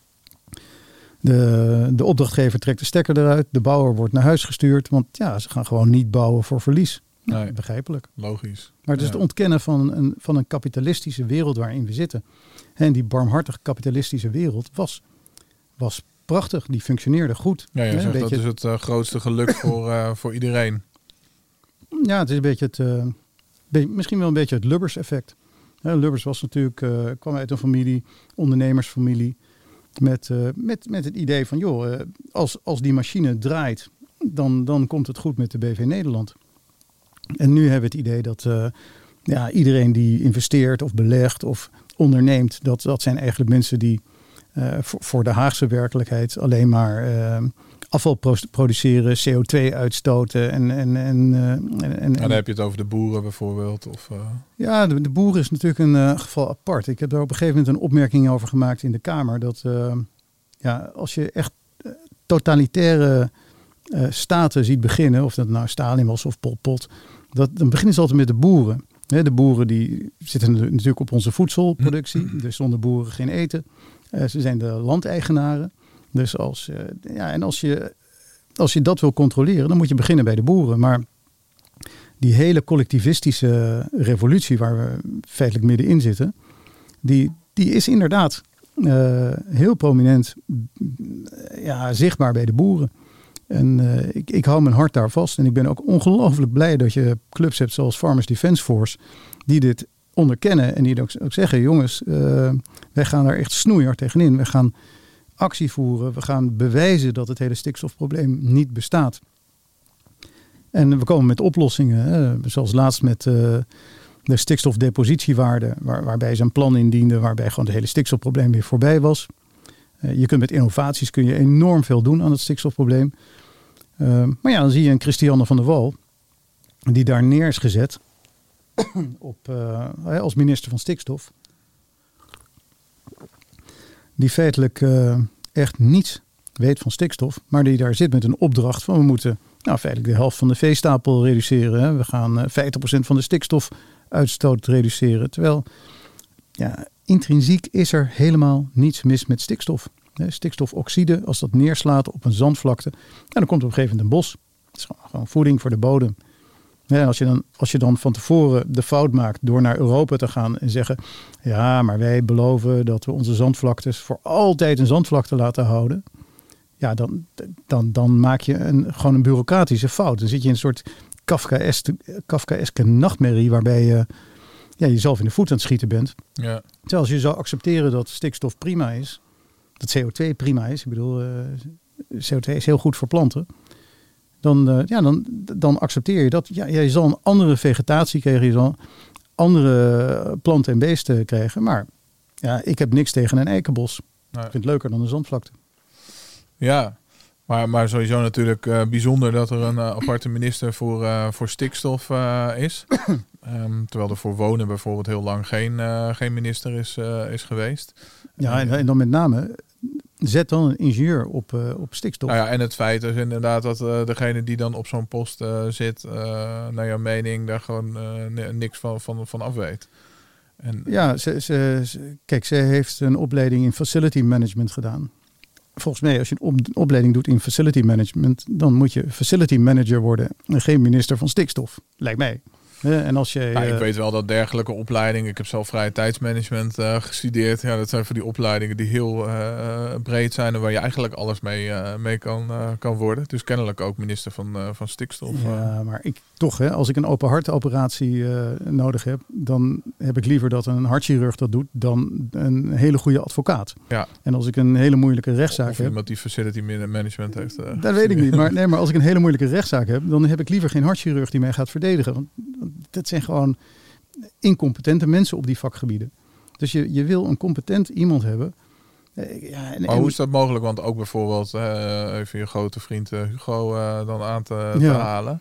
De, de opdrachtgever trekt de stekker eruit. De bouwer wordt naar huis gestuurd. Want ja, ze gaan gewoon niet bouwen voor verlies. Nou, nee, begrijpelijk. Logisch. Maar het is ja. het ontkennen van een, van een kapitalistische wereld waarin we zitten. En die barmhartige kapitalistische wereld was, was prachtig. Die functioneerde goed. Ja, je He, zegt beetje, dat is het uh, grootste geluk voor, uh, voor iedereen. Ja, het is een beetje het... Uh, be- misschien wel een beetje het Lubbers-effect. He, Lubbers was natuurlijk, uh, kwam uit een familie, ondernemersfamilie. Met, uh, met, met het idee van, joh, uh, als, als die machine draait, dan, dan komt het goed met de B V Nederland. En nu hebben we het idee dat uh, ja, iedereen die investeert of belegt of onderneemt, dat, dat zijn eigenlijk mensen die uh, voor, voor de Haagse werkelijkheid alleen maar uh, afval pro- produceren, C O twee uitstoten. En, en, en, uh, en, en, dan heb je het over de boeren bijvoorbeeld. Of, uh... Ja, de, de boeren is natuurlijk een uh, geval apart. Ik heb daar op een gegeven moment een opmerking over gemaakt in de Kamer. Dat uh, ja, als je echt uh, totalitaire uh, staten ziet beginnen, of dat nou Stalin was of Pol Pot, dat, dan beginnen ze altijd met de boeren. He, de boeren die zitten natuurlijk op onze voedselproductie. Dus zonder boeren geen eten. Uh, ze zijn de landeigenaren. Dus als, uh, ja, en als je, als je dat wil controleren, dan moet je beginnen bij de boeren. Maar die hele collectivistische revolutie waar we feitelijk middenin zitten, die, die is inderdaad uh, heel prominent uh, ja, zichtbaar bij de boeren. En uh, ik, ik hou mijn hart daar vast. En ik ben ook ongelooflijk blij dat je clubs hebt zoals Farmers Defence Force, die dit onderkennen en die ook, ook zeggen, jongens, uh, wij gaan daar echt snoeihard tegenin. We gaan actie voeren. We gaan bewijzen dat het hele stikstofprobleem niet bestaat. En we komen met oplossingen. Hè, zoals laatst met uh, de stikstofdepositiewaarde, waar, waarbij ze een plan indienden, waarbij gewoon het hele stikstofprobleem weer voorbij was. Uh, je kunt met innovaties kun je enorm veel doen aan het stikstofprobleem. Uh, maar ja, dan zie je een Christiane van der Wal, die daar neer is gezet op, uh, als minister van Stikstof. Die feitelijk uh, echt niets weet van stikstof, maar die daar zit met een opdracht van we moeten nou, feitelijk de helft van de veestapel reduceren. Hè. We gaan uh, vijftig procent van de stikstofuitstoot reduceren. Terwijl ja, intrinsiek is er helemaal niets mis met stikstof. Hè. Stikstofoxide, als dat neerslaat op een zandvlakte, nou, dan komt er op een gegeven moment een bos. Het is gewoon, gewoon voeding voor de bodem. Ja, als, je dan, als je dan van tevoren de fout maakt door naar Europa te gaan en zeggen, ja, maar wij beloven dat we onze zandvlaktes voor altijd een zandvlakte laten houden. Ja, dan, dan, dan maak je een, gewoon een bureaucratische fout. Dan zit je in een soort Kafkaeske, Kafkaeske nachtmerrie waarbij je ja, jezelf in de voet aan het schieten bent. Ja. Terwijl als je zou accepteren dat stikstof prima is, dat C O twee prima is, ik bedoel, uh, C O twee is heel goed voor planten. Dan, uh, ja, dan, dan accepteer je dat. Ja, je zal een andere vegetatie krijgen, je zal andere planten en beesten krijgen. Maar ja, ik heb niks tegen een eikenbos. Nee. Ik vind het leuker dan een zandvlakte. Ja, maar, maar sowieso natuurlijk uh, bijzonder dat er een uh, aparte minister voor, uh, voor stikstof uh, is. um, terwijl er voor wonen bijvoorbeeld heel lang geen, uh, geen minister is, uh, is geweest. Ja, en, en dan met name, zet dan een ingenieur op, uh, op stikstof. Nou ja, en het feit is inderdaad dat uh, degene die dan op zo'n post uh, zit, uh, naar jouw mening, daar gewoon uh, niks van, van, van af weet. En, ja, ze, ze, ze, kijk, ze heeft een opleiding in facility management gedaan. Volgens mij, als je een, op, een opleiding doet in facility management, dan moet je facility manager worden en geen minister van stikstof. Lijkt mij. Uh, en als je, ja, ik uh, weet wel dat dergelijke opleidingen, ik heb zelf vrije tijdsmanagement uh, gestudeerd. Ja, dat zijn voor die opleidingen die heel uh, breed zijn en waar je eigenlijk alles mee, uh, mee kan, uh, kan worden. Dus kennelijk ook minister van, uh, van stikstof. Ja, maar ik toch, hè, als ik een open hartoperatie uh, nodig heb, dan heb ik liever dat een hartchirurg dat doet dan een hele goede advocaat. Ja. En als ik een hele moeilijke rechtszaak of heb, iemand die facility management heeft. Uh, dat weet ik niet. Maar, nee, maar als ik een hele moeilijke rechtszaak heb, dan heb ik liever geen hartchirurg die mij gaat verdedigen. Want dat zijn gewoon incompetente mensen op die vakgebieden. Dus je, je wil een competent iemand hebben. Ja, en, maar hoe is dat mogelijk? Want ook bijvoorbeeld uh, even je grote vriend uh, Hugo uh, dan aan te, te ja. halen.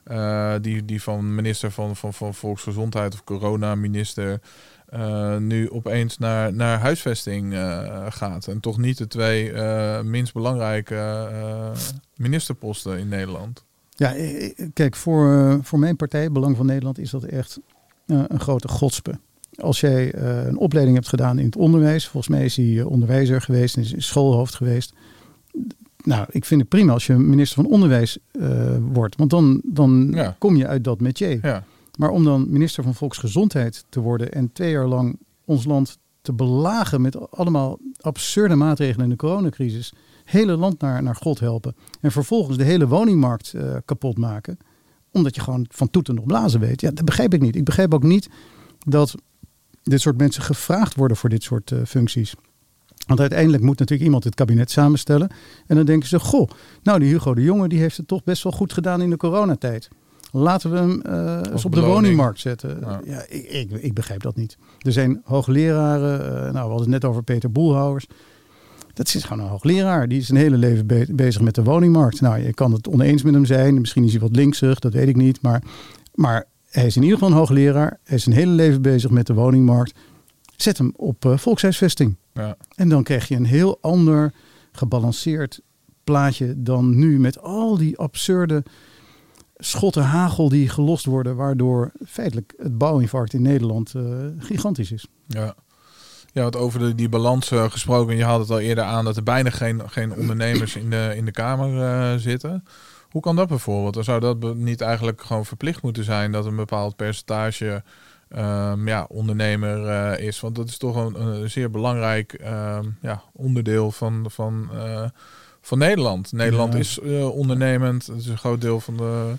Uh, die, die van minister van, van, van Volksgezondheid of coronaminister uh, nu opeens naar, naar huisvesting uh, gaat. En toch niet de twee uh, minst belangrijke uh, ministerposten in Nederland. Ja, kijk, voor, uh, voor mijn partij, Belang van Nederland, is dat echt uh, een grote godspe. Als jij uh, een opleiding hebt gedaan in het onderwijs, volgens mij is hij uh, onderwijzer geweest en is schoolhoofd geweest. Nou, ik vind het prima als je minister van Onderwijs uh, wordt. Want dan, dan ja. kom je uit dat métier. Ja. Maar om dan minister van Volksgezondheid te worden en twee jaar lang ons land te belagen met allemaal absurde maatregelen in de coronacrisis. Hele land naar, naar God helpen. En vervolgens de hele woningmarkt uh, kapot maken. Omdat je gewoon van toeten nog blazen weet. Ja, dat begrijp ik niet. Ik begrijp ook niet dat dit soort mensen gevraagd worden voor dit soort uh, functies. Want uiteindelijk moet natuurlijk iemand het kabinet samenstellen. En dan denken ze, goh, nou die Hugo de Jonge die heeft het toch best wel goed gedaan in de coronatijd. Laten we hem uh, eens op de woningmarkt zetten. Ja, ja ik, ik, ik begrijp dat niet. Er zijn hoogleraren, uh, nou we hadden het net over Peter Boelhouwers. Dat is gewoon een hoogleraar. Die is zijn hele leven be- bezig met de woningmarkt. Nou, je kan het oneens met hem zijn. Misschien is hij wat linksig, dat weet ik niet. Maar, maar hij is in ieder geval een hoogleraar. Hij is zijn hele leven bezig met de woningmarkt. Zet hem op uh, volkshuisvesting. Ja. En dan krijg je een heel ander gebalanceerd plaatje dan nu met al die absurde schotten hagel die gelost worden, waardoor feitelijk het bouwinfarct in Nederland uh, gigantisch is. Ja. Ja, wat over de, die balans uh, gesproken. Je had het al eerder aan dat er bijna geen, geen ondernemers in de, in de Kamer uh, zitten. Hoe kan dat bijvoorbeeld? Dan zou dat niet eigenlijk gewoon verplicht moeten zijn dat een bepaald percentage um, ja, ondernemer uh, is? Want dat is toch een, een zeer belangrijk um, ja, onderdeel van, van, uh, van Nederland. Nederland ja. is uh, ondernemend. Het is een groot deel van de...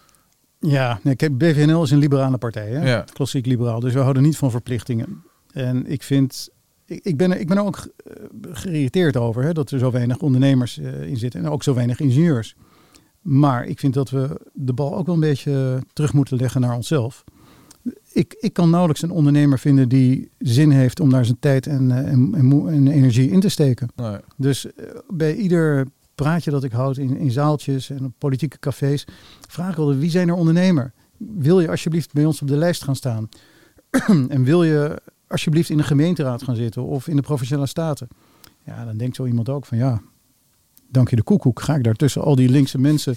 Ja, nee, kijk, B V N L is een liberale partij. Hè? Ja. Klassiek liberaal. Dus we houden niet van verplichtingen. En ik vind, ik, ik, ben, er, ik ben er ook geïrriteerd over hè, dat er zo weinig ondernemers uh, in zitten en ook zo weinig ingenieurs. Maar ik vind dat we de bal ook wel een beetje terug moeten leggen naar onszelf. Ik, ik kan nauwelijks een ondernemer vinden die zin heeft om daar zijn tijd en, en, en, en energie in te steken. Nee. Dus uh, bij ieder praatje dat ik houd in, in zaaltjes en op politieke cafés, vraag ik wel, wie zijn er ondernemer? Wil je alsjeblieft bij ons op de lijst gaan staan? En wil je alsjeblieft in de gemeenteraad gaan zitten of in de Provinciale Staten? Ja, dan denkt zo iemand ook van ja, dank je de koekoek. Ga ik daar tussen al die linkse mensen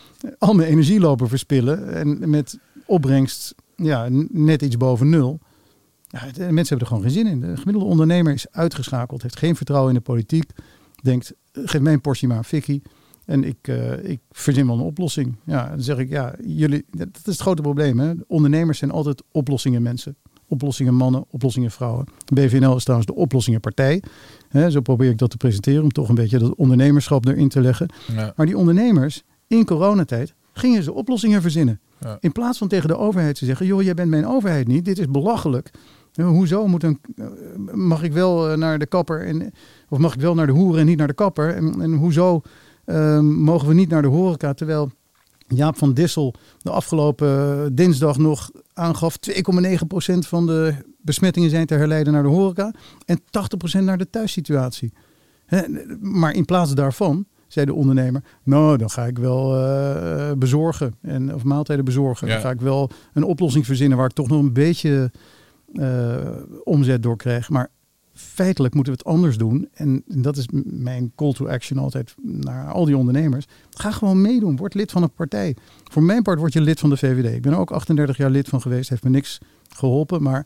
al mijn energie lopen verspillen en met opbrengst ja, net iets boven nul. Ja, de mensen hebben er gewoon geen zin in. De gemiddelde ondernemer is uitgeschakeld, heeft geen vertrouwen in de politiek. Denkt, geef mij een portie maar een fikkie. En ik, uh, ik verzin wel een oplossing. Ja, dan zeg ik, ja, jullie, dat is het grote probleem. Hè? Ondernemers zijn altijd oplossingen mensen. Oplossingen mannen, oplossingen vrouwen. B V N L is trouwens de oplossingenpartij. He, zo probeer ik dat te presenteren, om toch een beetje dat ondernemerschap erin te leggen. Ja. Maar die ondernemers, in coronatijd, gingen ze oplossingen verzinnen. Ja. In plaats van tegen de overheid te zeggen, joh, jij bent mijn overheid niet, dit is belachelijk. Hoezo moet een, mag ik wel naar de kapper, en, of mag ik wel naar de hoeren en niet naar de kapper? En, en hoezo uh, mogen we niet naar de horeca, terwijl Jaap van Dissel de afgelopen dinsdag nog aangaf twee komma negen procent van de besmettingen zijn te herleiden naar de horeca en tachtig procent naar de thuissituatie. He, maar in plaats daarvan zei de ondernemer, nou dan ga ik wel uh, bezorgen en, of maaltijden bezorgen. Ja. Dan ga ik wel een oplossing verzinnen waar ik toch nog een beetje uh, omzet door krijg. Maar feitelijk moeten we het anders doen. En dat is mijn call to action altijd naar al die ondernemers. Ga gewoon meedoen. Word lid van een partij. Voor mijn part word je lid van de V V D. Ik ben er ook achtendertig jaar lid van geweest. Heeft me niks geholpen. Maar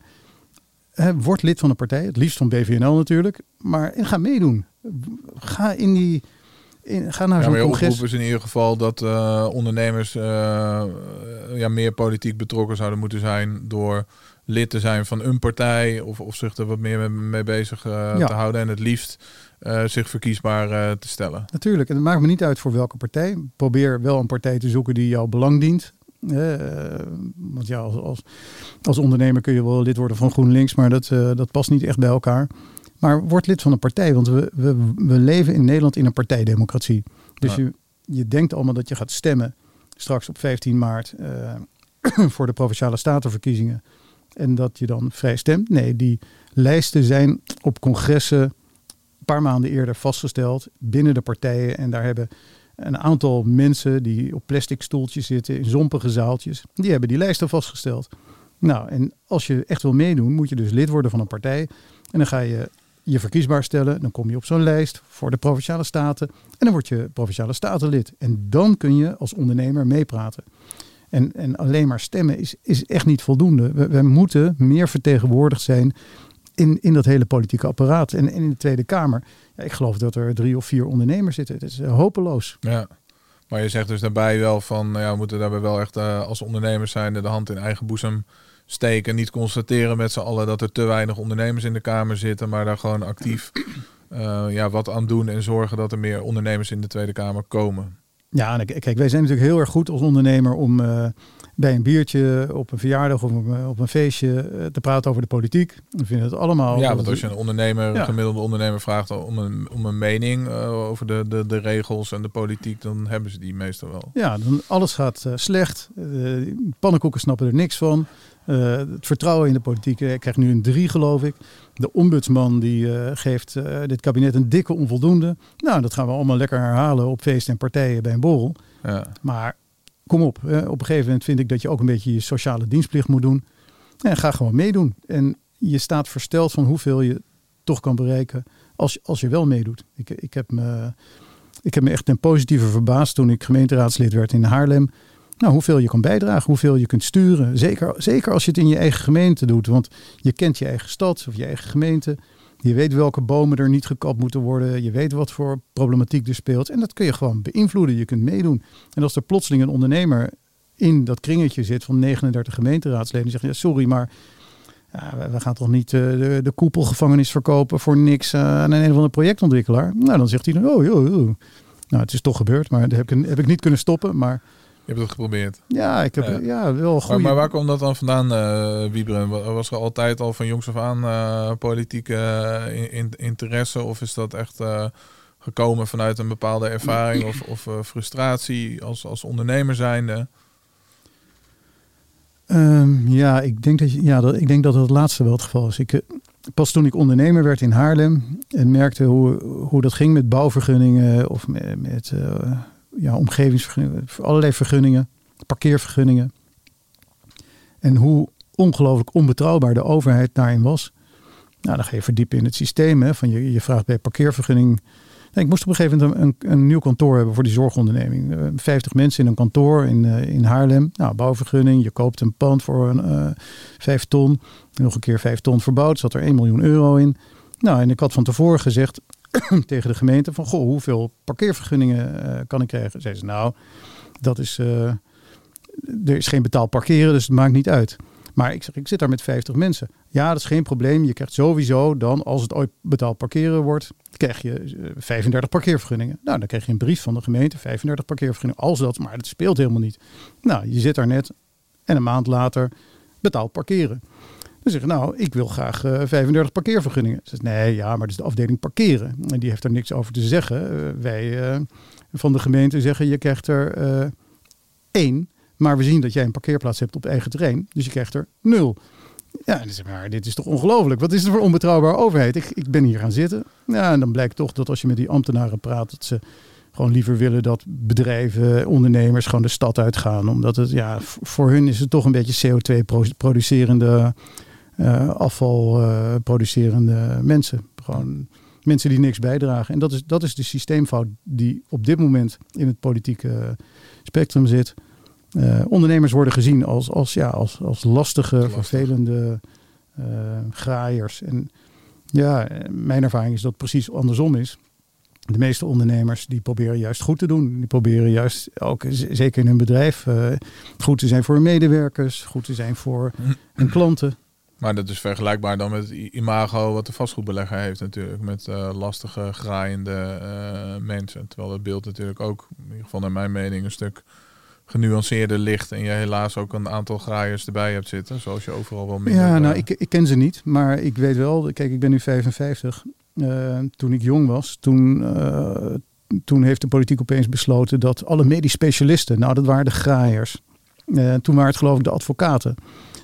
eh, word lid van een partij. Het liefst van B V N L natuurlijk. Maar en ga meedoen. Ga in die... In, ga naar ja, zo'n maar congres. Oproep is in ieder geval dat uh, ondernemers uh, ja, meer politiek betrokken zouden moeten zijn door lid te zijn van een partij of, of zich er wat meer mee bezig uh, ja. te houden en het liefst uh, zich verkiesbaar uh, te stellen. Natuurlijk, en het maakt me niet uit voor welke partij. Probeer wel een partij te zoeken die jouw belang dient. Uh, want ja, als, als, als ondernemer kun je wel lid worden van GroenLinks, maar dat, uh, dat past niet echt bij elkaar. Maar word lid van een partij, want we, we, we leven in Nederland in een partijdemocratie. Dus ja. je, je denkt allemaal dat je gaat stemmen straks op vijftien maart uh, voor de Provinciale Statenverkiezingen. En dat je dan vrij stemt. Nee, die lijsten zijn op congressen een paar maanden eerder vastgesteld binnen de partijen. En daar hebben een aantal mensen die op plastic stoeltjes zitten in zompige zaaltjes, die hebben die lijsten vastgesteld. Nou, en als je echt wil meedoen, moet je dus lid worden van een partij. En dan ga je je verkiesbaar stellen. Dan kom je op zo'n lijst voor de Provinciale Staten. En dan word je Provinciale Statenlid. En dan kun je als ondernemer meepraten. En, en alleen maar stemmen is, is echt niet voldoende. We, we moeten meer vertegenwoordigd zijn in, in dat hele politieke apparaat. En, en in de Tweede Kamer. Ja, ik geloof dat er drie of vier ondernemers zitten. Het is uh, hopeloos. Ja, maar je zegt dus daarbij wel van... Ja, we moeten daarbij wel echt uh, als ondernemers zijn de hand in eigen boezem steken. Niet constateren met z'n allen dat er te weinig ondernemers in de Kamer zitten. Maar daar gewoon actief uh, ja, wat aan doen. En zorgen dat er meer ondernemers in de Tweede Kamer komen. Ja, en kijk, wij zijn natuurlijk heel erg goed als ondernemer om uh, bij een biertje op een verjaardag of op een feestje uh, te praten over de politiek. We vinden het allemaal... Ja, want als je een ondernemer, ja. een gemiddelde ondernemer vraagt om een, om een mening uh, over de, de, de regels en de politiek, dan hebben ze die meestal wel. Ja, dan alles gaat uh, slecht. Uh, pannenkoeken snappen er niks van. Uh, het vertrouwen in de politiek, ik krijg nu een drie geloof ik. De ombudsman die uh, geeft uh, dit kabinet een dikke onvoldoende. Nou, dat gaan we allemaal lekker herhalen op feesten en partijen bij een borrel. Ja. Maar kom op, uh, op een gegeven moment vind ik dat je ook een beetje je sociale dienstplicht moet doen. En ga gewoon meedoen. En je staat versteld van hoeveel je toch kan bereiken als, als je wel meedoet. Ik, ik, heb me, ik heb me echt ten positieve verbaasd toen ik gemeenteraadslid werd in Haarlem. Nou, hoeveel je kan bijdragen, hoeveel je kunt sturen. Zeker, zeker als je het in je eigen gemeente doet. Want je kent je eigen stad of je eigen gemeente. Je weet welke bomen er niet gekapt moeten worden. Je weet wat voor problematiek er speelt. En dat kun je gewoon beïnvloeden. Je kunt meedoen. En als er plotseling een ondernemer in dat kringetje zit van negenendertig gemeenteraadsleden. Die zegt, ja, sorry, maar ja, we gaan toch niet uh, de, de koepelgevangenis verkopen voor niks uh, aan een, een of andere projectontwikkelaar. Nou, dan zegt hij dan, oh, joh, joh. Nou, het is toch gebeurd, maar dat heb ik, heb ik niet kunnen stoppen. Maar je hebt het geprobeerd. Ja, ik heb ja. Ja, wel goede... Maar, maar waar kwam dat dan vandaan, uh, Wiebren? Was er altijd al van jongs af aan uh, politieke uh, in, interesse? Of is dat echt uh, gekomen vanuit een bepaalde ervaring of, of uh, frustratie als, als ondernemer zijnde? Um, ja, ik denk dat, ja dat, ik denk dat het laatste wel het geval is. Ik, uh, pas toen ik ondernemer werd in Haarlem en merkte hoe, hoe dat ging met bouwvergunningen of met... met uh, ja, omgevingsvergunningen, allerlei vergunningen, parkeervergunningen. En hoe ongelooflijk onbetrouwbaar de overheid daarin was. Nou, dan ga je verdiepen in het systeem. Hè, van je, je vraagt bij parkeervergunning. Nee, ik moest op een gegeven moment een, een nieuw kantoor hebben voor die zorgonderneming. Uh, vijftig mensen in een kantoor in, uh, in Haarlem. Nou, bouwvergunning. Je koopt een pand voor een, uh, vijf ton. Nog een keer vijf ton verbouwd. Zat er één miljoen euro in. Nou, en ik had van tevoren gezegd tegen de gemeente van, goh, hoeveel parkeervergunningen uh, kan ik krijgen? Zeiden ze, nou, dat is, uh, er is geen betaald parkeren, dus het maakt niet uit. Maar ik zeg, ik zit daar met vijftig mensen. Ja, dat is geen probleem. Je krijgt sowieso dan, als het ooit betaald parkeren wordt, krijg je uh, vijfendertig parkeervergunningen. Nou, dan krijg je een brief van de gemeente, vijfendertig parkeervergunningen. Als dat, maar dat speelt helemaal niet. Nou, je zit daar net en een maand later betaald parkeren. Dan zeg ik, nou, ik wil graag uh, vijfendertig parkeervergunningen. Ze zegt, nee, ja, maar dat is de afdeling parkeren. En die heeft er niks over te zeggen. Uh, wij uh, van de gemeente zeggen, je krijgt er uh, één. Maar we zien dat jij een parkeerplaats hebt op eigen terrein. Dus je krijgt er nul. Ja, en dan zeg ik, maar dit is toch ongelooflijk. Wat is er voor onbetrouwbare overheid? Ik, ik ben hier gaan zitten. Ja, en dan blijkt toch dat als je met die ambtenaren praat, dat ze gewoon liever willen dat bedrijven, ondernemers gewoon de stad uitgaan. Omdat het, ja, voor hun is het toch een beetje C O twee producerende, uh, afval uh, producerende mensen. Gewoon mensen die niks bijdragen. En dat is, dat is de systeemfout die op dit moment in het politieke spectrum zit. Uh, ondernemers worden gezien als, als, ja, als, als lastige, Lastig. vervelende uh, graaiers. En ja, mijn ervaring is dat het precies andersom is. De meeste ondernemers die proberen juist goed te doen. Die proberen juist ook, z- zeker in hun bedrijf, uh, goed te zijn voor hun medewerkers, goed te zijn voor hun klanten. Maar dat is vergelijkbaar dan met het imago wat de vastgoedbelegger heeft natuurlijk. Met uh, lastige, graaiende uh, mensen. Terwijl dat beeld natuurlijk ook, in ieder geval naar mijn mening, een stuk genuanceerder ligt. En je helaas ook een aantal graaiers erbij hebt zitten. Zoals je overal wel minder... Ja, nou, ik, ik ken ze niet. Maar ik weet wel, kijk, ik ben nu vijfenvijftig. Uh, toen ik jong was, toen, uh, toen heeft de politiek opeens besloten dat alle medisch specialisten, nou dat waren de graaiers. Uh, toen waren het geloof ik de advocaten.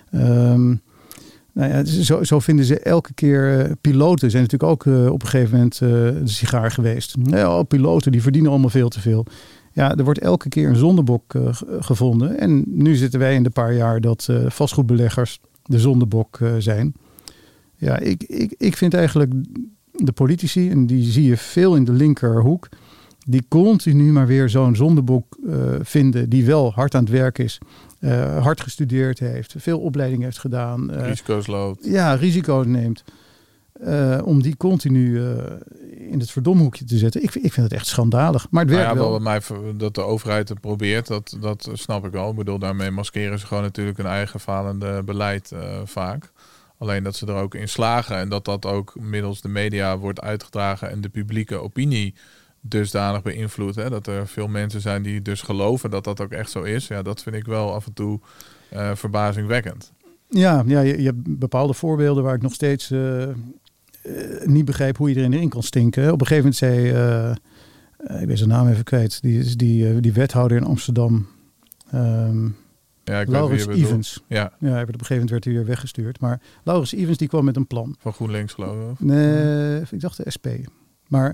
Um, nou ja, zo, zo vinden ze elke keer, uh, piloten zijn natuurlijk ook uh, op een gegeven moment uh, de sigaar geweest. Ja, piloten die verdienen allemaal veel te veel. Ja, er wordt elke keer een zondebok uh, gevonden. En nu zitten wij in de paar jaar dat uh, vastgoedbeleggers de zondebok uh, zijn. Ja, ik, ik, ik vind eigenlijk de politici, en die zie je veel in de linkerhoek, die continu maar weer zo'n zondebok uh, vinden die wel hard aan het werk is. Uh, hard gestudeerd heeft, veel opleiding heeft gedaan. Uh, Risico's loopt. Ja, risico's neemt. Uh, om die continu uh, in het verdomhoekje te zetten. Ik, ik vind het echt schandalig. Maar het werkt nou ja, wel. wel. Mij, dat de overheid het probeert, dat, dat snap ik wel. Ik bedoel, daarmee maskeren ze gewoon natuurlijk een eigen falende beleid uh, vaak. Alleen dat ze er ook in slagen en dat dat ook middels de media wordt uitgedragen en de publieke opinie dusdanig beïnvloedt. Hè, dat er veel mensen zijn die dus geloven dat dat ook echt zo is. Ja, dat vind ik wel af en toe uh, verbazingwekkend. Ja, ja je, je hebt bepaalde voorbeelden waar ik nog steeds uh, uh, niet begrijp hoe iedereen erin kan stinken. Op een gegeven moment zei, uh, uh, ik ben zijn naam even kwijt, die, die, uh, die wethouder in Amsterdam, um, ja, ik Laurens Ivens. Ja. Ja, hij werd op een gegeven moment werd hij weer weggestuurd. Maar Laurens Ivens die kwam met een plan. Van GroenLinks geloof ik? Nee, ik dacht de S P. Maar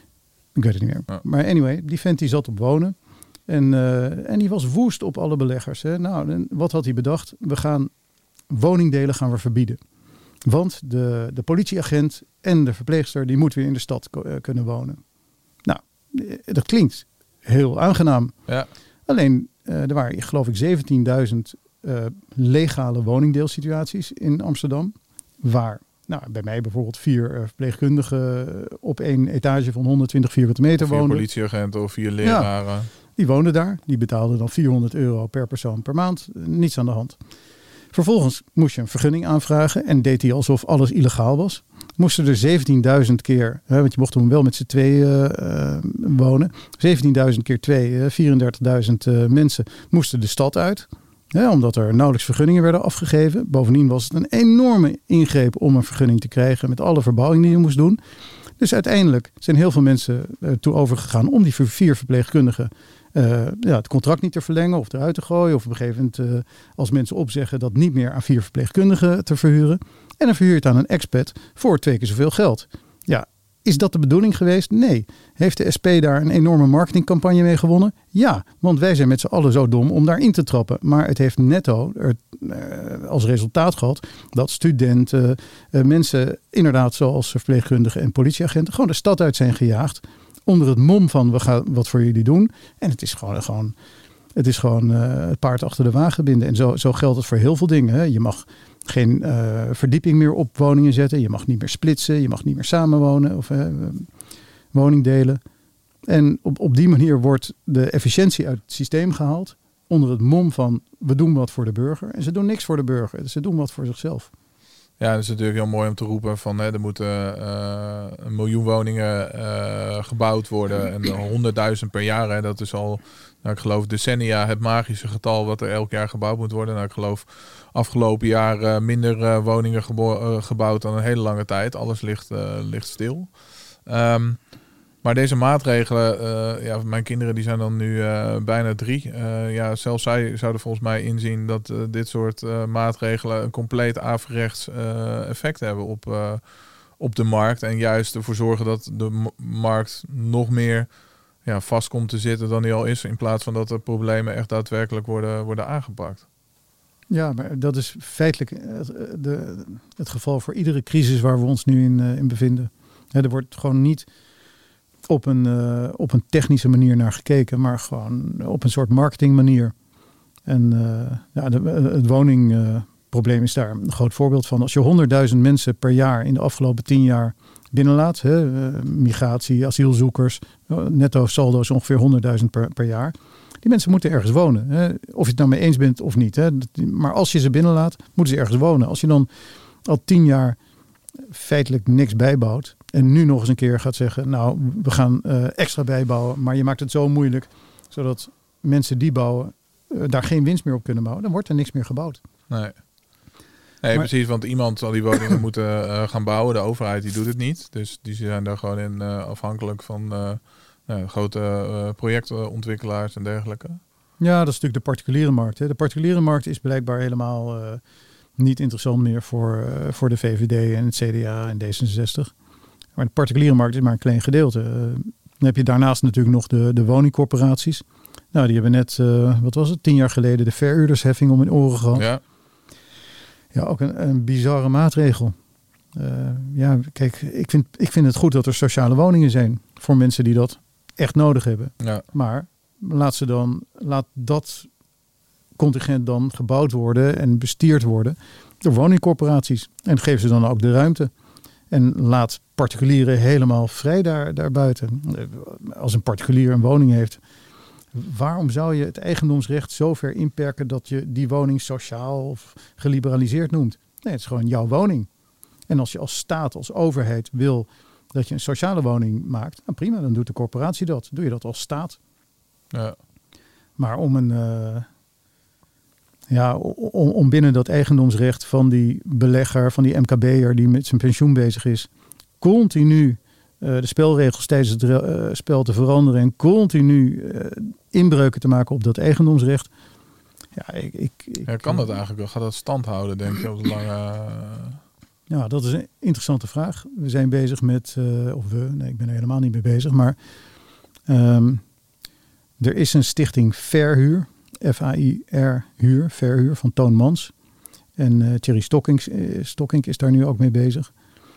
ik weet het niet meer. Ja. Maar anyway, die vent die zat op wonen. En, uh, en die was woest op alle beleggers. Hè. Nou, en wat had hij bedacht? We gaan woningdelen gaan we verbieden. Want de, de politieagent en de verpleegster die moeten weer in de stad uh, kunnen wonen. Nou, dat klinkt heel aangenaam. Ja. Alleen, uh, er waren geloof ik zeventienduizend uh, legale woningdeelsituaties in Amsterdam. Waar, nou, bij mij bijvoorbeeld vier uh, verpleegkundigen op één etage van honderdtwintig vierkante meter woonden. Vier politieagenten of vier leraren. Ja, die woonden daar. Die betaalden dan vierhonderd euro per persoon per maand. Niets aan de hand. Vervolgens moest je een vergunning aanvragen en deed hij alsof alles illegaal was. Moesten er zeventienduizend keer, hè, want je mocht toen wel met z'n tweeën uh, wonen. zeventienduizend keer twee, uh, vierendertigduizend uh, mensen moesten de stad uit. Hè, omdat er nauwelijks vergunningen werden afgegeven. Bovendien was het een enorme ingreep om een vergunning te krijgen met alle verbouwing die je moest doen. Dus uiteindelijk zijn heel veel mensen uh, toe overgegaan om die vier verpleegkundigen Uh, ja, het contract niet te verlengen of eruit te gooien. Of op een gegeven moment uh, als mensen opzeggen dat niet meer aan vier verpleegkundigen te verhuren. En dan verhuur je het aan een expat voor twee keer zoveel geld. Ja, is dat de bedoeling geweest? Nee. Heeft de S P daar een enorme marketingcampagne mee gewonnen? Ja, want wij zijn met z'n allen zo dom om daarin te trappen. Maar het heeft netto er, uh, als resultaat gehad dat studenten, uh, mensen inderdaad zoals verpleegkundigen en politieagenten gewoon de stad uit zijn gejaagd. Onder het mom van we gaan wat voor jullie doen. En het is gewoon, gewoon, het, is gewoon uh, het paard achter de wagen binden. En zo, zo geldt het voor heel veel dingen. Hè. Je mag geen uh, verdieping meer op woningen zetten. Je mag niet meer splitsen. Je mag niet meer samenwonen of uh, woning delen. En op, op die manier wordt de efficiëntie uit het systeem gehaald. Onder het mom van we doen wat voor de burger. En ze doen niks voor de burger. Dus ze doen wat voor zichzelf. Ja, dat is natuurlijk heel mooi om te roepen van hè, er moeten uh, een miljoen woningen uh, gebouwd worden en honderdduizend per jaar. Hè, dat is al, nou, ik geloof decennia het magische getal wat er elk jaar gebouwd moet worden. Nou, ik geloof afgelopen jaar uh, minder uh, woningen gebo- uh, gebouwd dan een hele lange tijd. Alles ligt, uh, ligt stil. Um, Maar deze maatregelen, uh, ja, mijn kinderen die zijn dan nu uh, bijna drie. Uh, ja, zelfs zij zouden volgens mij inzien dat uh, dit soort uh, maatregelen een compleet averechts uh, effect hebben op, uh, op de markt. En juist ervoor zorgen dat de m- markt nog meer ja, vast komt te zitten dan die al is. In plaats van dat de problemen echt daadwerkelijk worden, worden aangepakt. Ja, maar dat is feitelijk het, de, het geval voor iedere crisis waar we ons nu in, uh, in bevinden. Ja, er wordt gewoon niet op een, uh, op een technische manier naar gekeken, maar gewoon op een soort marketingmanier. En uh, ja, de, het woningprobleem uh, is daar een groot voorbeeld van. Als je honderdduizend mensen per jaar in de afgelopen tien jaar binnenlaat, hè, uh, migratie, asielzoekers, uh, netto saldo is ongeveer honderdduizend per, per jaar. Die mensen moeten ergens wonen. Hè. Of je het nou mee eens bent of niet. Hè. Maar als je ze binnenlaat, moeten ze ergens wonen. Als je dan al tien jaar feitelijk niks bijbouwt en nu nog eens een keer gaat zeggen, nou, we gaan uh, extra bijbouwen, maar je maakt het zo moeilijk, zodat mensen die bouwen uh, daar geen winst meer op kunnen bouwen, dan wordt er niks meer gebouwd. Nee, nee maar, precies, want iemand zal die woningen moeten uh, gaan bouwen. De overheid die doet het niet. Dus die zijn daar gewoon in uh, afhankelijk van uh, uh, grote uh, projectontwikkelaars en dergelijke. Ja, dat is natuurlijk de particuliere markt. Hè. De particuliere markt is blijkbaar helemaal uh, niet interessant meer voor, uh, voor de V V D en het C D A en D zesenzestig. Maar de particuliere markt is maar een klein gedeelte. Uh, Dan heb je daarnaast natuurlijk nog de, de woningcorporaties. Nou, die hebben net, uh, wat was het, tien jaar geleden de verhuurdersheffing om hun oren gehad. Ja, ja ook een, een bizarre maatregel. Uh, ja, kijk, ik vind, ik vind het goed dat er sociale woningen zijn voor mensen die dat echt nodig hebben. ja. Maar laat ze dan, laat dat contingent dan gebouwd worden en bestuurd worden door woningcorporaties. En geef ze dan ook de ruimte. En laat particulieren helemaal vrij daar, daarbuiten. Als een particulier een woning heeft, waarom zou je het eigendomsrecht zo ver inperken dat je die woning sociaal of geliberaliseerd noemt? Nee, het is gewoon jouw woning. En als je als staat, als overheid wil dat je een sociale woning maakt, dan prima, dan doet de corporatie dat. Doe je dat als staat. Ja. Maar om een uh, ja, om, om binnen dat eigendomsrecht van die belegger, van die M K B'er die met zijn pensioen bezig is, continu uh, de spelregels tijdens het uh, spel te veranderen en continu uh, inbreuken te maken op dat eigendomsrecht. Ja, ik, ik, ik, ja, kan dat eigenlijk wel? Gaat dat stand houden, denk je, op de lange... Uh... Ja, dat is een interessante vraag. We zijn bezig met, uh, of we, nee, ik ben er helemaal niet mee bezig, maar um, er is een stichting Verhuur, F A I R Huur, Verhuur van Toon Mans. En uh, Thierry Stockink, Stockink is daar nu ook mee bezig.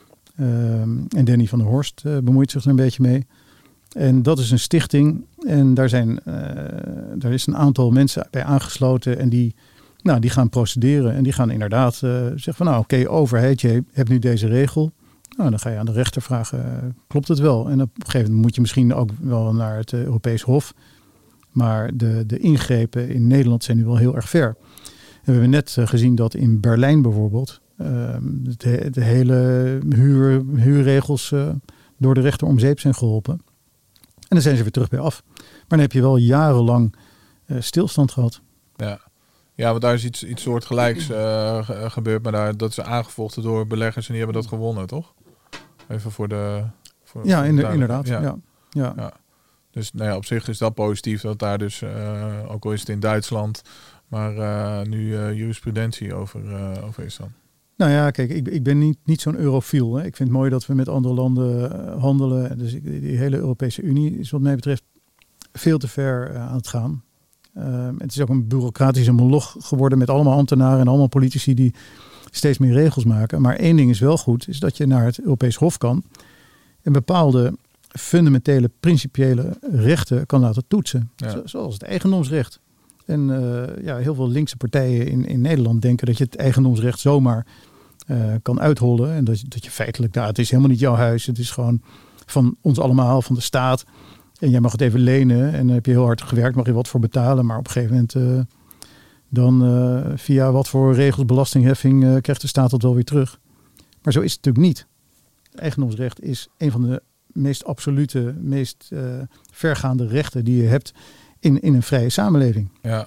Um, en Danny van der Horst uh, bemoeit zich er een beetje mee. En dat is een stichting en daar, zijn, uh, daar is een aantal mensen bij aangesloten en die, nou, die gaan procederen. En die gaan inderdaad uh, zeggen van nou oké, okay, overheid, je hebt nu deze regel. Nou, dan ga je aan de rechter vragen, uh, klopt het wel? En op een gegeven moment moet je misschien ook wel naar het uh, Europees Hof. Maar de, de ingrepen in Nederland zijn nu wel heel erg ver. En we hebben net uh, gezien dat in Berlijn bijvoorbeeld uh, de, de hele huur, huurregels uh, door de rechter om zeep zijn geholpen. En dan zijn ze weer terug bij af. Maar dan heb je wel jarenlang uh, stilstand gehad. Ja. Ja, want daar is iets, iets soortgelijks uh, gebeurd. Maar daar, dat is aangevochten door beleggers en die hebben dat gewonnen, toch? Even voor de... Voor, ja, voor de inder, inderdaad. Ja. Ja. Ja. Ja. Dus nou ja, op zich is dat positief dat daar dus, uh, ook al is het in Duitsland, maar uh, nu uh, jurisprudentie over, uh, over is dan. Nou ja, kijk, ik, ik ben niet, niet zo'n eurofiel. Hè. Ik vind het mooi dat we met andere landen uh, handelen. Dus ik, die hele Europese Unie is wat mij betreft veel te ver uh, aan het gaan. Uh, het is ook een bureaucratische moloch geworden met allemaal ambtenaren en allemaal politici die steeds meer regels maken. Maar één ding is wel goed, is dat je naar het Europees Hof kan en bepaalde fundamentele, principiële rechten kan laten toetsen. Ja. Zoals het eigendomsrecht. En uh, ja, heel veel linkse partijen in, in Nederland denken dat je het eigendomsrecht zomaar uh, kan uithollen. En dat, dat je feitelijk, nou, het is helemaal niet jouw huis. Het is gewoon van ons allemaal, van de staat. En jij mag het even lenen. En dan heb je heel hard gewerkt, mag je wat voor betalen. Maar op een gegeven moment uh, dan uh, via wat voor regels, belastingheffing, uh, krijgt de staat dat wel weer terug. Maar zo is het natuurlijk niet. Het eigendomsrecht is een van de meest absolute, meest uh, vergaande rechten die je hebt in, in een vrije samenleving. Ja,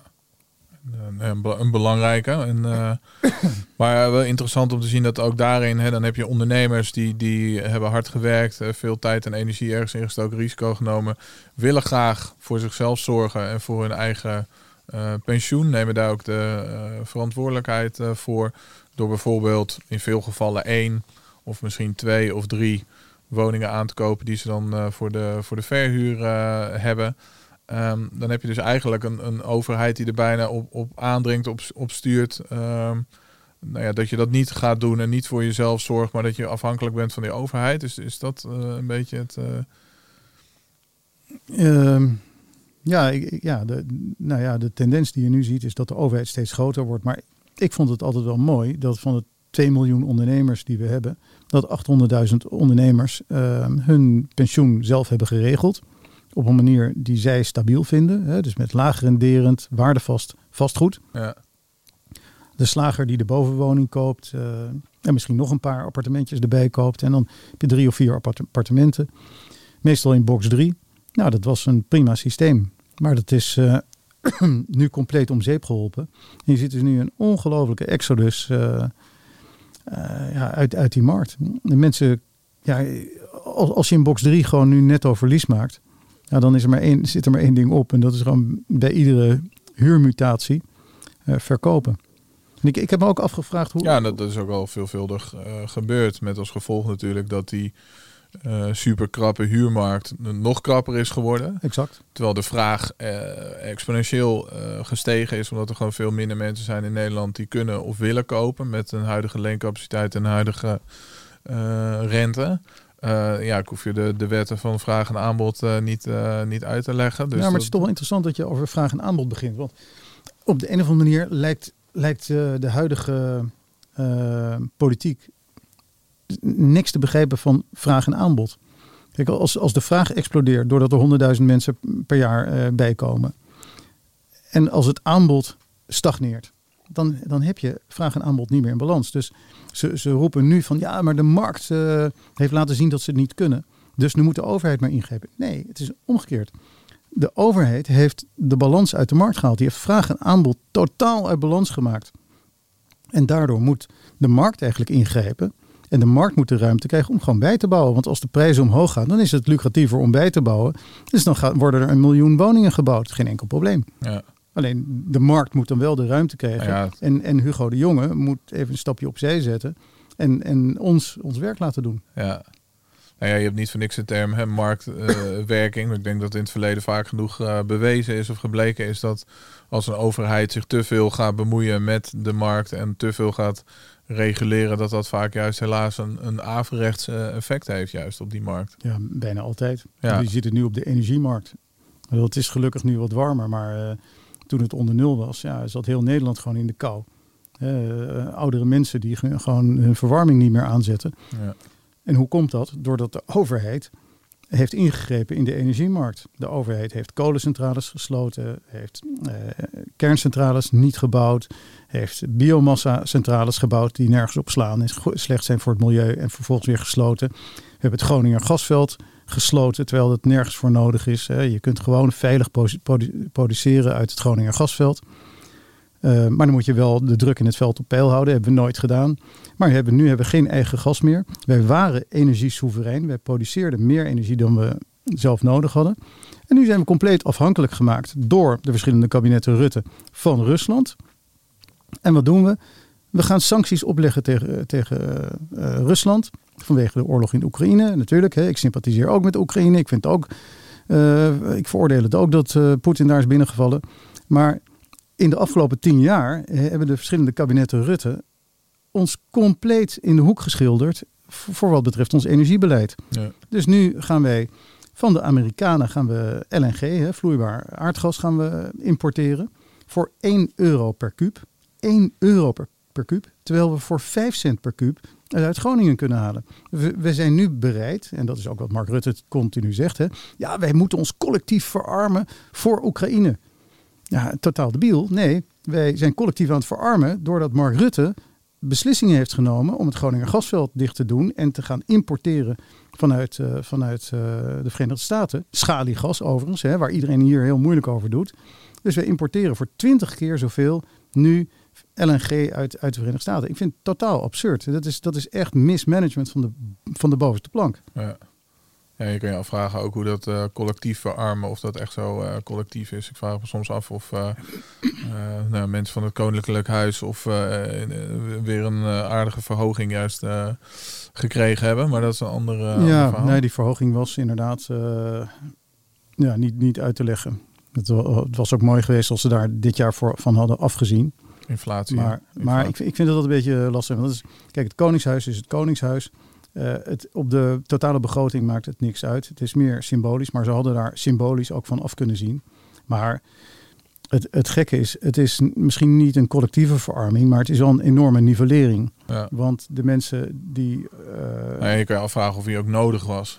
een, een belangrijke. En, uh, maar wel interessant om te zien dat ook daarin, hè, dan heb je ondernemers die, die hebben hard gewerkt, veel tijd en energie ergens ingestoken, risico genomen, willen graag voor zichzelf zorgen en voor hun eigen uh, pensioen, nemen daar ook de uh, verantwoordelijkheid uh, voor, door bijvoorbeeld in veel gevallen één of misschien twee of drie woningen aan te kopen die ze dan uh, voor, de, voor de verhuur uh, hebben. Um, dan heb je dus eigenlijk een, een overheid die er bijna op, op aandringt, op, op stuurt. Um, nou ja, dat je dat niet gaat doen en niet voor jezelf zorgt, maar dat je afhankelijk bent van die overheid. Is, is dat uh, een beetje het... Uh... Um, ja, ik, ja, de, nou ja, de tendens die je nu ziet is dat de overheid steeds groter wordt. Maar ik vond het altijd wel mooi dat van de twee miljoen ondernemers die we hebben, dat achthonderdduizend ondernemers uh, hun pensioen zelf hebben geregeld. Op een manier die zij stabiel vinden. Hè, dus met laag renderend, waardevast vastgoed. Ja. De slager die de bovenwoning koopt. Uh, en misschien nog een paar appartementjes erbij koopt. En dan heb je drie of vier appartementen. Meestal in box drie. Nou, dat was een prima systeem. Maar dat is uh, nu compleet om zeep geholpen. En je ziet dus nu een ongelofelijke exodus uh, uh, ja, uit, uit die markt. De mensen, ja, als, als je in box drie gewoon nu netto verlies maakt, ja, dan is er maar één, zit er maar één ding op. En dat is gewoon bij iedere huurmutatie uh, verkopen. En ik, ik heb me ook afgevraagd hoe... Ja, dat, dat is ook al veelvuldig uh, gebeurd. Met als gevolg natuurlijk dat die uh, super krappe huurmarkt nog krapper is geworden. Exact. Terwijl de vraag uh, exponentieel uh, gestegen is, omdat er gewoon veel minder mensen zijn in Nederland die kunnen of willen kopen met een huidige leencapaciteit en een huidige uh, rente. Uh, ja, ik hoef je de, de wetten van vraag en aanbod uh, niet, uh, niet uit te leggen. Dus ja, maar dat... het is toch wel interessant dat je over vraag en aanbod begint. Want op de een of andere manier lijkt, lijkt uh, de huidige uh, politiek niks te begrijpen van vraag en aanbod. Kijk, als, als de vraag explodeert doordat er honderdduizend mensen per jaar uh, bijkomen. En als het aanbod stagneert, dan, dan heb je vraag en aanbod niet meer in balans. Dus ze, ze roepen nu van ja, maar de markt uh, heeft laten zien dat ze het niet kunnen. Dus nu moet de overheid maar ingrijpen. Nee, het is omgekeerd. De overheid heeft de balans uit de markt gehaald. Die heeft vraag en aanbod totaal uit balans gemaakt. En daardoor moet de markt eigenlijk ingrijpen. En de markt moet de ruimte krijgen om gewoon bij te bouwen. Want als de prijzen omhoog gaan, dan is het lucratiever om bij te bouwen. Dus dan gaan, worden er een miljoen woningen gebouwd. Geen enkel probleem. Ja. Alleen de markt moet dan wel de ruimte krijgen. Ja. En, en Hugo de Jonge moet even een stapje opzij zetten. En, en ons, ons werk laten doen. Ja. Nou ja, je hebt niet voor niks de term hè, marktwerking. Uh, ik denk dat in het verleden vaak genoeg uh, bewezen is of gebleken is dat als een overheid zich te veel gaat bemoeien met de markt en te veel gaat reguleren, dat dat vaak juist helaas een, een averechts uh, effect heeft juist op die markt. Ja, bijna altijd. Ja. Je ziet het nu op de energiemarkt. Het is gelukkig nu wat warmer, maar uh, toen het onder nul was, ja, zat heel Nederland gewoon in de kou. Uh, oudere mensen die gewoon hun verwarming niet meer aanzetten. Ja. En hoe komt dat? Doordat de overheid heeft ingegrepen in de energiemarkt. De overheid heeft kolencentrales gesloten, heeft uh, kerncentrales niet gebouwd, heeft biomassa-centrales gebouwd die nergens op slaan en slecht zijn voor het milieu en vervolgens weer gesloten. We hebben het Groninger gasveld gesloten, terwijl dat nergens voor nodig is. Je kunt gewoon veilig produceren uit het Groninger gasveld. Uh, maar dan moet je wel de druk in het veld op peil houden. Dat hebben we nooit gedaan. Maar we hebben, nu hebben we geen eigen gas meer. Wij waren energiesoeverein. Wij produceerden meer energie dan we zelf nodig hadden. En nu zijn we compleet afhankelijk gemaakt door de verschillende kabinetten Rutte van Rusland. En wat doen we? We gaan sancties opleggen tegen, tegen uh, Rusland. Vanwege de oorlog in Oekraïne. Natuurlijk, hè, ik sympathiseer ook met Oekraïne. Ik vind ook, uh, ik veroordeel het ook dat uh, Poetin daar is binnengevallen. Maar in de afgelopen tien jaar hebben de verschillende kabinetten Rutte ons compleet in de hoek geschilderd voor wat betreft ons energiebeleid. Ja. Dus nu gaan wij van de Amerikanen gaan we L N G, hè, vloeibaar aardgas, gaan we importeren voor één euro per kuub. één euro per, per kuub, terwijl we voor vijf cent per kuub uit Groningen kunnen halen. We, we zijn nu bereid, en dat is ook wat Mark Rutte continu zegt, hè, ja, wij moeten ons collectief verarmen voor Oekraïne. Ja, totaal debiel. Nee, wij zijn collectief aan het verarmen doordat Mark Rutte beslissingen heeft genomen om het Groninger gasveld dicht te doen en te gaan importeren vanuit, uh, vanuit uh, de Verenigde Staten. Schaliegas overigens, hè, waar iedereen hier heel moeilijk over doet. Dus wij importeren voor twintig keer zoveel nu L N G uit, uit de Verenigde Staten. Ik vind het totaal absurd. Dat is, dat is echt mismanagement van de, van de bovenste plank. Ja. Ja, je kan je afvragen ook hoe dat uh, collectief verarmen, of dat echt zo uh, collectief is. Ik vraag me soms af of uh, uh, nou, mensen van het Koninklijk Huis of uh, uh, weer een uh, aardige verhoging juist uh, gekregen hebben. Maar dat is een andere uh, Ja, ander nee, die verhoging was inderdaad uh, ja, niet, niet uit te leggen. Het, het was ook mooi geweest als ze daar dit jaar voor, van hadden afgezien. Inflatie. Maar, Inflatie. maar ik, ik vind dat dat een beetje lastig. Want dat is, kijk, het Koningshuis is het Koningshuis. Uh, het, op de totale begroting maakt het niks uit. Het is meer symbolisch, maar ze hadden daar symbolisch ook van af kunnen zien. Maar het, het gekke is, het is misschien niet een collectieve verarming, maar het is wel een enorme nivellering. Ja. Want de mensen die... Uh, nee, je kan je afvragen of hij ook nodig was.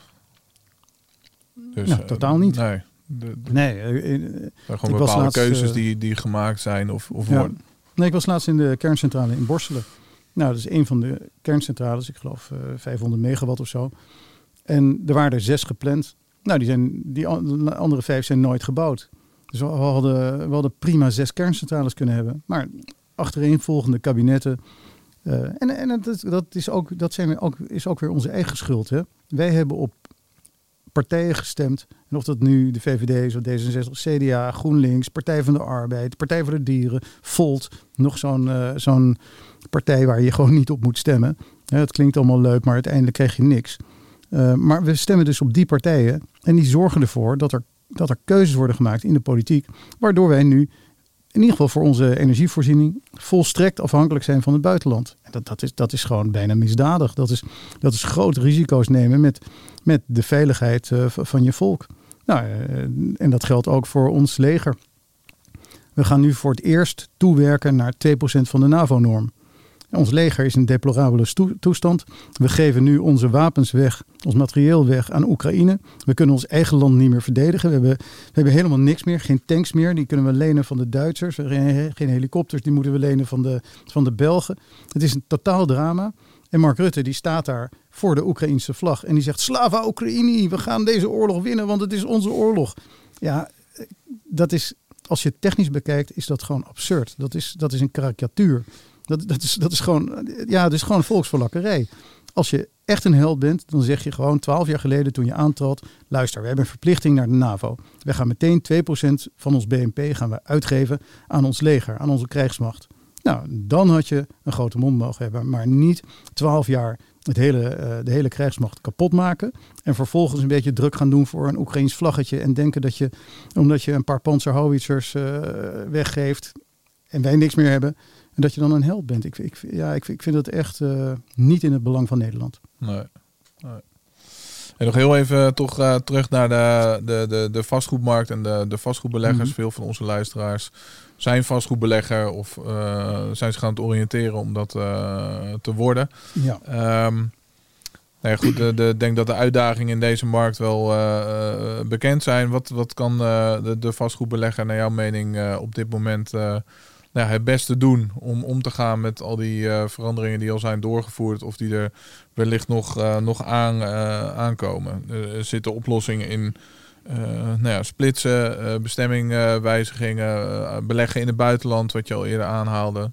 Dus, nou, uh, totaal niet. Nee. De, de, nee uh, uh, gewoon bepaalde laatst, keuzes uh, die, die gemaakt zijn of, of ja. worden. Nee, ik was laatst in de kerncentrale in Borselen. Nou, dat is een van de kerncentrales, ik geloof uh, vijfhonderd megawatt of zo. En er waren er zes gepland. Nou, die, zijn, die andere vijf zijn nooit gebouwd. Dus we hadden, we hadden prima zes kerncentrales kunnen hebben. Maar achtereenvolgende kabinetten. Uh, en en dat, dat, is, ook, dat zijn we ook, is ook weer onze eigen schuld. Hè? Wij hebben op partijen gestemd. En of dat nu de V V D is of D zesenzestig, C D A, GroenLinks, Partij van de Arbeid, Partij voor de Dieren, Volt. Nog zo'n, uh, zo'n partij waar je gewoon niet op moet stemmen. Ja, het klinkt allemaal leuk, maar uiteindelijk krijg je niks. Uh, maar we stemmen dus op die partijen. En die zorgen ervoor dat er, dat er keuzes worden gemaakt in de politiek. Waardoor wij nu in ieder geval voor onze energievoorziening volstrekt afhankelijk zijn van het buitenland. En dat, dat, is, dat is gewoon bijna misdadig. Dat is, dat is grote risico's nemen met, met de veiligheid uh, van je volk. Nou, uh, en dat geldt ook voor ons leger. We gaan nu voor het eerst toewerken naar twee procent van de NAVO-norm. Ons leger is in deplorabele toestand. We geven nu onze wapens weg, ons materieel weg aan Oekraïne. We kunnen ons eigen land niet meer verdedigen. We hebben, we hebben helemaal niks meer, geen tanks meer. Die kunnen we lenen van de Duitsers. Geen helikopters, die moeten we lenen van de, van de Belgen. Het is een totaal drama. En Mark Rutte die staat daar voor de Oekraïnse vlag. En die zegt, Slava Oekraïni, we gaan deze oorlog winnen, want het is onze oorlog. Ja, dat is, als je het technisch bekijkt, is dat gewoon absurd. Dat is, dat is een karikatuur. Dat, dat, is, dat is gewoon, ja, dat is gewoon volksverlakkerij. Als je echt een held bent, dan zeg je gewoon twaalf jaar geleden toen je aantrad, luister, we hebben een verplichting naar de NAVO. We gaan meteen twee procent van ons B N P gaan we uitgeven aan ons leger, aan onze krijgsmacht. Nou, dan had je een grote mond mogen hebben, maar niet twaalf jaar het hele, uh, de hele krijgsmacht kapot maken en vervolgens een beetje druk gaan doen voor een Oekraïns vlaggetje en denken dat je, omdat je een paar panzerhouwitsers uh, weggeeft en wij niks meer hebben, en dat je dan een held bent. Ik, ik, ja, ik, ik vind dat echt uh, niet in het belang van Nederland. Nee. nee. En nog heel even toch uh, terug naar de, de, de, de vastgoedmarkt en de, de vastgoedbeleggers. Mm-hmm. Veel van onze luisteraars zijn vastgoedbelegger of uh, zijn ze gaan het oriënteren om dat uh, te worden. Ja. Um, nou ja, goed, ik de, de, denk dat de uitdagingen in deze markt wel uh, uh, bekend zijn. Wat, wat kan uh, de, de vastgoedbelegger naar jouw mening uh, op dit moment uh, nou, het beste doen om om te gaan met al die uh, veranderingen die al zijn doorgevoerd of die er wellicht nog, uh, nog aan, uh, aankomen? Er zitten oplossingen in uh, nou ja, splitsen, uh, bestemmingwijzigingen, uh, beleggen in het buitenland, wat je al eerder aanhaalde.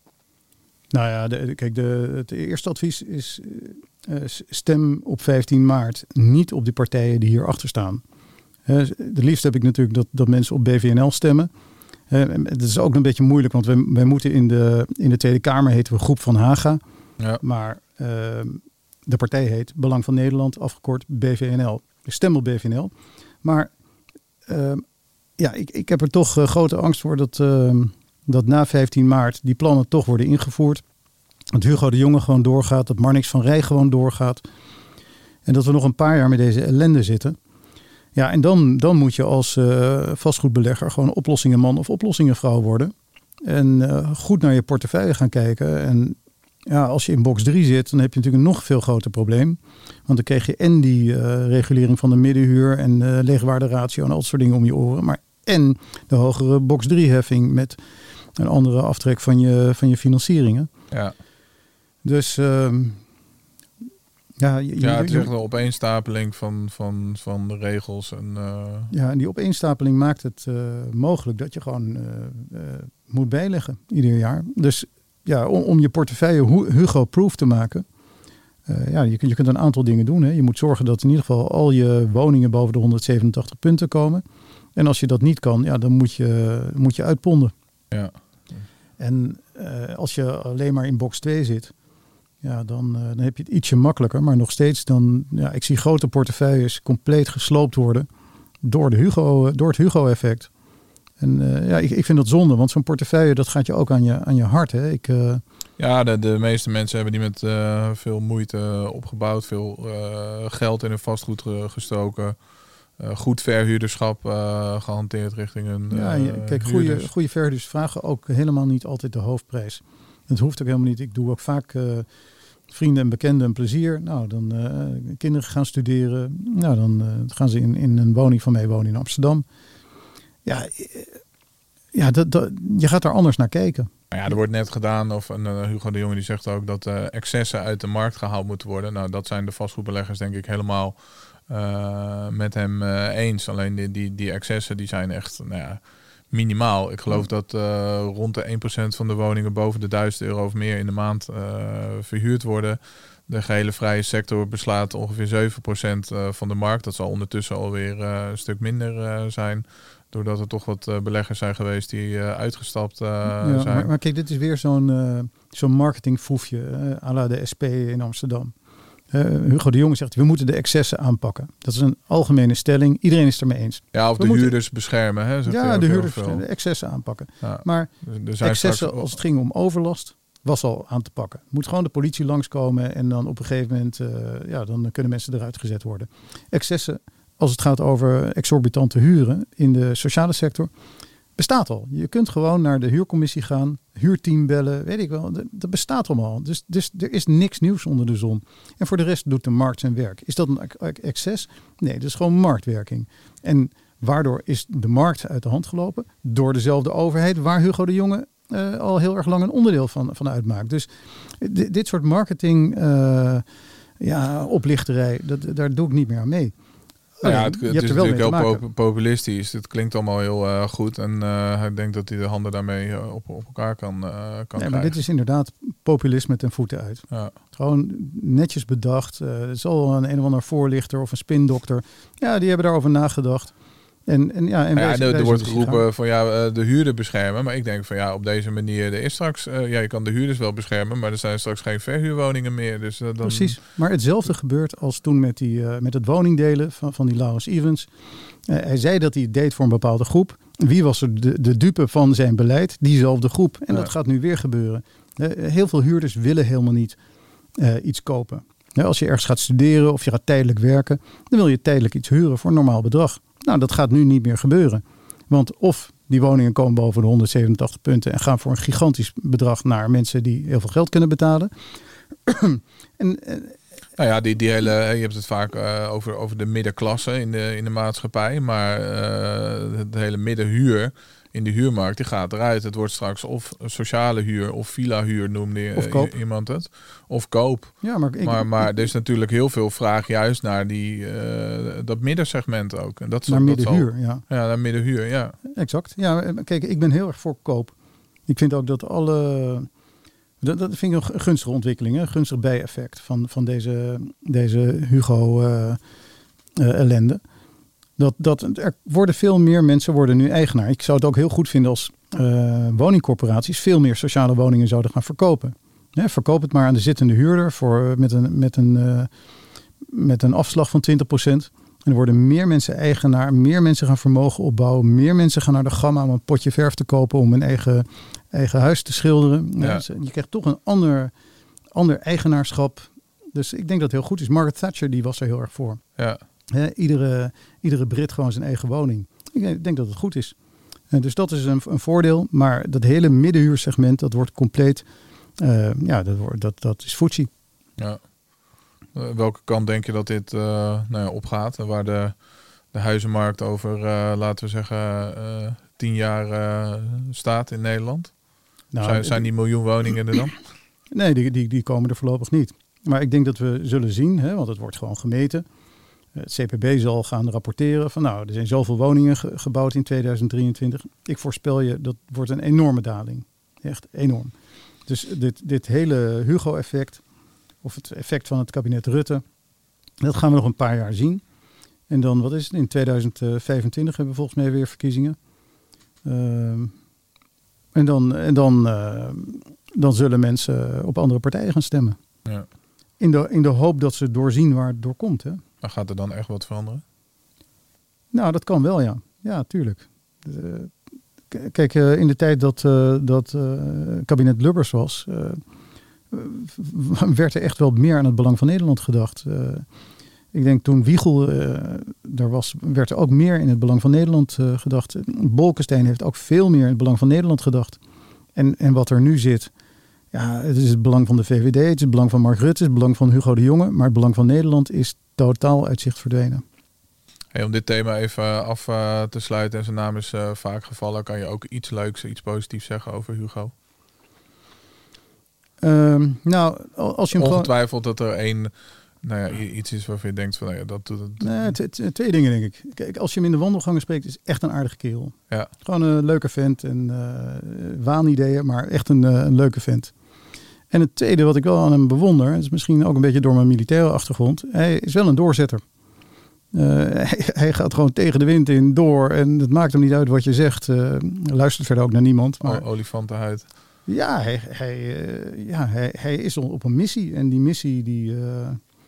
Nou ja, de, kijk, de, het eerste advies is uh, stem op vijftien maart niet op die partijen die hierachter staan. Uh, het liefst heb ik natuurlijk dat, dat mensen op B V N L stemmen. Uh, het is ook een beetje moeilijk, want wij, wij moeten in de, in de Tweede Kamer heten we Groep van Haga. Ja. Maar uh, de partij heet Belang van Nederland, afgekort B V N L. Dus stem op B V N L. Maar uh, ja, ik, ik heb er toch uh, grote angst voor dat, uh, dat na vijftien maart die plannen toch worden ingevoerd. Dat Hugo de Jonge gewoon doorgaat, dat Marnix van Rij gewoon doorgaat. En dat we nog een paar jaar met deze ellende zitten. Ja, en dan, dan moet je als uh, vastgoedbelegger gewoon oplossingenman of oplossingenvrouw worden. En uh, goed naar je portefeuille gaan kijken. En ja, als je in box drie zit, dan heb je natuurlijk een nog veel groter probleem. Want dan krijg je en die uh, regulering van de middenhuur en uh, leegwaarderatio en al dat soort dingen om je oren. Maar en de hogere box drie heffing met een andere aftrek van je, van je financieringen. Ja. Dus Uh, Ja, je, ja, het is echt een opeenstapeling van, van, van de regels. En, uh... Ja, en die opeenstapeling maakt het uh, mogelijk dat je gewoon uh, uh, moet bijleggen ieder jaar. Dus ja, om, om je portefeuille Hugo-proof te maken, uh, ja, je, je kunt een aantal dingen doen. Hè. Je moet zorgen dat in ieder geval al je woningen boven de honderdzevenentachtig punten komen. En als je dat niet kan, ja, dan moet je, moet je uitponden. Ja. En uh, als je alleen maar in box twee zit, ja, dan, uh, dan heb je het ietsje makkelijker. Maar nog steeds, dan, ja, ik zie grote portefeuilles compleet gesloopt worden door, de Hugo, door het Hugo-effect. En uh, ja, ik, ik vind dat zonde, want zo'n portefeuille, dat gaat je ook aan je, aan je hart. Hè? Ik, uh... Ja, de, de meeste mensen hebben die met uh, veel moeite opgebouwd, veel uh, geld in hun vastgoed gestoken. Uh, goed verhuurderschap uh, gehanteerd richting een uh, ja, kijk, goede, goede verhuurders vragen ook helemaal niet altijd de hoofdprijs. Dat hoeft ook helemaal niet. Ik doe ook vaak uh, vrienden en bekenden een plezier. Nou, dan uh, kinderen gaan studeren. Nou, dan uh, gaan ze in, in een woning van mij wonen in Amsterdam. Ja, ja dat, dat, je gaat daar anders naar kijken. Ja, er wordt net gedaan, of uh, Hugo de Jonge die zegt ook dat uh, excessen uit de markt gehaald moeten worden. Nou, dat zijn de vastgoedbeleggers denk ik helemaal uh, met hem uh, eens. Alleen die, die, die excessen die zijn echt, nou ja, minimaal. Ik geloof dat uh, rond de één procent van de woningen boven de duizend euro of meer in de maand uh, verhuurd worden. De gehele vrije sector beslaat ongeveer zeven procent uh, van de markt. Dat zal ondertussen alweer uh, een stuk minder uh, zijn. Doordat er toch wat uh, beleggers zijn geweest die uh, uitgestapt uh, ja, zijn. Maar, maar kijk, dit is weer zo'n, uh, zo'n marketingfoefje uh, à la de S P in Amsterdam. Uh, Hugo de Jonge zegt, we moeten de excessen aanpakken. Dat is een algemene stelling. Iedereen is het ermee eens. Ja, of we de moeten... huurders beschermen. Hè, ja, de huurders beschermen. De excessen aanpakken. Ja, maar excessen straks... als het ging om overlast, was al aan te pakken. Moet gewoon de politie langskomen en dan op een gegeven moment, uh, ja, dan kunnen mensen eruit gezet worden. Excessen, als het gaat over exorbitante huren in de sociale sector, bestaat al. Je kunt gewoon naar de huurcommissie gaan, huurteam bellen, weet ik wel. Dat bestaat allemaal. Dus, dus er is niks nieuws onder de zon. En voor de rest doet de markt zijn werk. Is dat een excess? Nee, dat is gewoon marktwerking. En waardoor is de markt uit de hand gelopen? Door dezelfde overheid waar Hugo de Jonge uh, al heel erg lang een onderdeel van, van uitmaakt. Dus d- dit soort marketing, uh, ja, oplichterij, dat, daar doe ik niet meer aan mee. Nou ja, het, het is natuurlijk heel pop- populistisch. Het klinkt allemaal heel uh, goed. En uh, hij denkt dat hij de handen daarmee uh, op, op elkaar kan, uh, kan nee, krijgen. Maar dit is inderdaad populisme ten voeten uit. Ja. Gewoon netjes bedacht. Uh, het zal een een of ander voorlichter of een spindokter. Ja, die hebben daarover nagedacht. En, en, ja, en nou ja, wij, er, wij er wordt gaan. geroepen van ja, de huurder beschermen. Maar ik denk van ja, op deze manier, er is straks, uh, ja, je kan de huurders wel beschermen, maar er zijn straks geen verhuurwoningen meer. Dus, uh, dan... Precies, maar hetzelfde gebeurt als toen met, die, uh, met het woningdelen van, van die Laurens Evans. Uh, hij zei dat hij het deed voor een bepaalde groep. Wie was er de, de dupe van zijn beleid? Diezelfde groep. En ja. Dat gaat nu weer gebeuren. Uh, heel veel huurders willen helemaal niet uh, iets kopen. Uh, als je ergens gaat studeren of je gaat tijdelijk werken, dan wil je tijdelijk iets huren voor een normaal bedrag. Nou, dat gaat nu niet meer gebeuren. Want of die woningen komen boven de honderdzevenentachtig punten en gaan voor een gigantisch bedrag naar mensen die heel veel geld kunnen betalen. en, uh, nou ja, die, die hele, je hebt het vaak uh, over, over de middenklasse in de, in de maatschappij. Maar uh, de hele middenhuur in de huurmarkt, die gaat eruit. Het wordt straks of sociale huur of villa-huur noemde of koop. iemand het. Of koop. Ja, maar ik, maar, maar er is natuurlijk heel veel vraag juist naar die, uh, dat middensegment ook. En dat is, naar dat middenhuur, zal, ja. Ja, naar middenhuur, ja. Exact. Ja, kijk, ik ben heel erg voor koop. Ik vind ook dat alle... Dat, dat vind ik een gunstige ontwikkeling, een gunstig bijeffect van, van deze, deze Hugo-ellende. Uh, uh, Dat, dat, er worden veel meer mensen worden nu eigenaar. Ik zou het ook heel goed vinden als uh, woningcorporaties veel meer sociale woningen zouden gaan verkopen. Ja, verkoop het maar aan de zittende huurder voor, met, een, met, een, uh, met een afslag van twintig procent. En er worden meer mensen eigenaar, meer mensen gaan vermogen opbouwen, meer mensen gaan naar de Gamma om een potje verf te kopen om hun eigen, eigen huis te schilderen. Ja. Ja, dus je krijgt toch een ander, ander eigenaarschap. Dus ik denk dat het heel goed is. Margaret Thatcher die was er heel erg voor. Ja. He, iedere, iedere Brit gewoon zijn eigen woning. Ik denk dat het goed is. En dus dat is een, een voordeel. Maar dat hele middenhuursegment, dat wordt compleet... Uh, ja, dat, wordt, dat, dat is footsie. Ja. Uh, welke kant denk je dat dit uh, nou ja, opgaat? Waar de, de huizenmarkt over, uh, laten we zeggen, uh, tien jaar uh, staat in Nederland? Nou, zijn, zijn die miljoen woningen er dan? Nee, die, die, die komen er voorlopig niet. Maar ik denk dat we zullen zien, hè, want het wordt gewoon gemeten... Het C P B zal gaan rapporteren van nou, er zijn zoveel woningen ge- gebouwd in tweeduizend drieëntwintig. Ik voorspel je, dat wordt een enorme daling. Echt enorm. Dus dit, dit hele Hugo-effect, of het effect van het kabinet Rutte, dat gaan we nog een paar jaar zien. En dan, wat is het, in tweeduizend vijfentwintig hebben we volgens mij weer verkiezingen. Uh, en dan, en dan, uh, dan zullen mensen op andere partijen gaan stemmen. Ja. In de, in de hoop dat ze doorzien waar het door komt, hè. Maar gaat er dan echt wat veranderen? Nou, dat kan wel, ja. Ja, tuurlijk. Uh, k- kijk, uh, in de tijd dat, uh, dat uh, kabinet Lubbers was... Uh, werd er echt wel meer aan het belang van Nederland gedacht. Uh, ik denk toen Wiegel uh, er was... werd er ook meer in het belang van Nederland uh, gedacht. Bolkestein heeft ook veel meer in het belang van Nederland gedacht. En, en wat er nu zit... Ja, het is het belang van de V V D, het is het belang van Mark Rutte, het is het belang van Hugo de Jonge. Maar het belang van Nederland is totaal uit zicht verdwenen. Hey, om dit thema even af uh, te sluiten, en zijn naam is uh, vaak gevallen, kan je ook iets leuks, iets positiefs zeggen over Hugo? Um, nou, als je hem ongetwijfeld gewoon... dat er één, nou ja, iets is waarvan je denkt van, nou ja, dat doet het. Nee, t- t- twee dingen denk ik. Kijk, als je hem in de wandelgangen spreekt, is echt een aardige kerel. Ja. Gewoon een leuke vent en uh, waanideeën, maar echt een, uh, een leuke vent. En het tweede wat ik wel aan hem bewonder, is misschien ook een beetje door mijn militaire achtergrond, hij is wel een doorzetter. Uh, hij, hij gaat gewoon tegen de wind in door en het maakt hem niet uit wat je zegt. Uh, luistert verder ook naar niemand. Maar... Oh, olifantenhuid. Ja, hij, hij, uh, ja hij, hij is op een missie en die missie die, uh,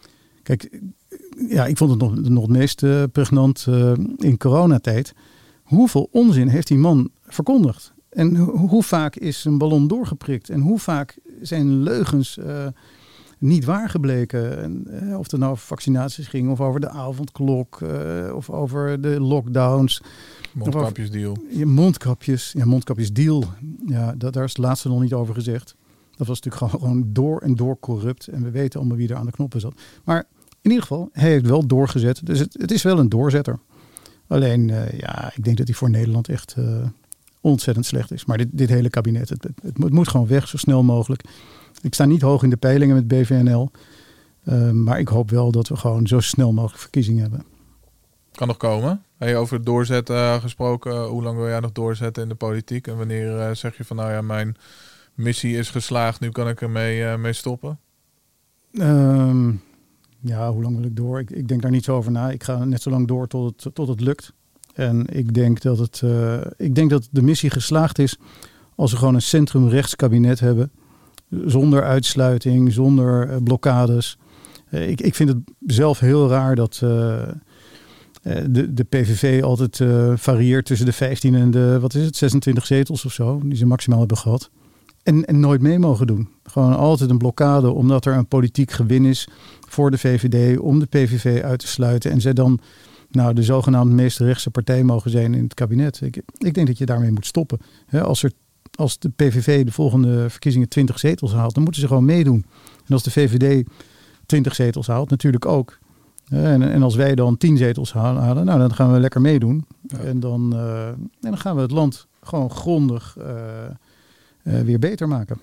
Kijk, ja, ik vond het nog, nog het meest uh, pregnant uh, in coronatijd. Hoeveel onzin heeft die man verkondigd? En ho- hoe vaak is een ballon doorgeprikt? En hoe vaak zijn leugens uh, niet waar gebleken? En, uh, of het nou over vaccinaties ging, of over de avondklok, uh, of over de lockdowns. Mondkapjesdeal. Ja, mondkapjes. Ja, mondkapjesdeal. Ja, dat, daar is het laatste nog niet over gezegd. Dat was natuurlijk gewoon, gewoon door en door corrupt. En we weten allemaal wie er aan de knoppen zat. Maar in ieder geval, hij heeft wel doorgezet. Dus het, het is wel een doorzetter. Alleen, uh, ja, ik denk dat hij voor Nederland echt uh, ontzettend slecht is. Maar dit, dit hele kabinet, het, het, het, het moet gewoon weg zo snel mogelijk. Ik sta niet hoog in de peilingen met B V N L. Uh, maar ik hoop wel dat we gewoon zo snel mogelijk verkiezingen hebben. Kan nog komen. Heb je over het doorzetten uh, gesproken? Uh, hoe lang wil jij nog doorzetten in de politiek? En wanneer uh, zeg je van nou ja, mijn missie is geslaagd, nu kan ik ermee uh, mee stoppen? Um, ja, hoe lang wil ik door? Ik, ik denk daar niet zo over na. Ik ga net zo lang door tot het, tot het lukt. En ik denk dat het, uh, ik denk dat de missie geslaagd is als we gewoon een centrumrechtskabinet hebben. Zonder uitsluiting, zonder uh, blokkades. Uh, ik, ik vind het zelf heel raar dat uh, de, de P V V altijd uh, varieert tussen de vijftien en de, wat is het, zesentwintig zetels of zo. Die ze maximaal hebben gehad. En, en nooit mee mogen doen. Gewoon altijd een blokkade omdat er een politiek gewin is voor de V V D om de P V V uit te sluiten. En zij dan nou, de zogenaamde meest rechtse partij mogen zijn in het kabinet. Ik, ik denk dat je daarmee moet stoppen. He, als, er, als de P V V de volgende verkiezingen twintig zetels haalt, dan moeten ze gewoon meedoen. En als de V V D twintig zetels haalt, natuurlijk ook. En, en als wij dan tien zetels halen, nou, dan gaan we lekker meedoen. Ja. En, dan, uh, en dan gaan we het land gewoon grondig uh, uh, weer beter maken.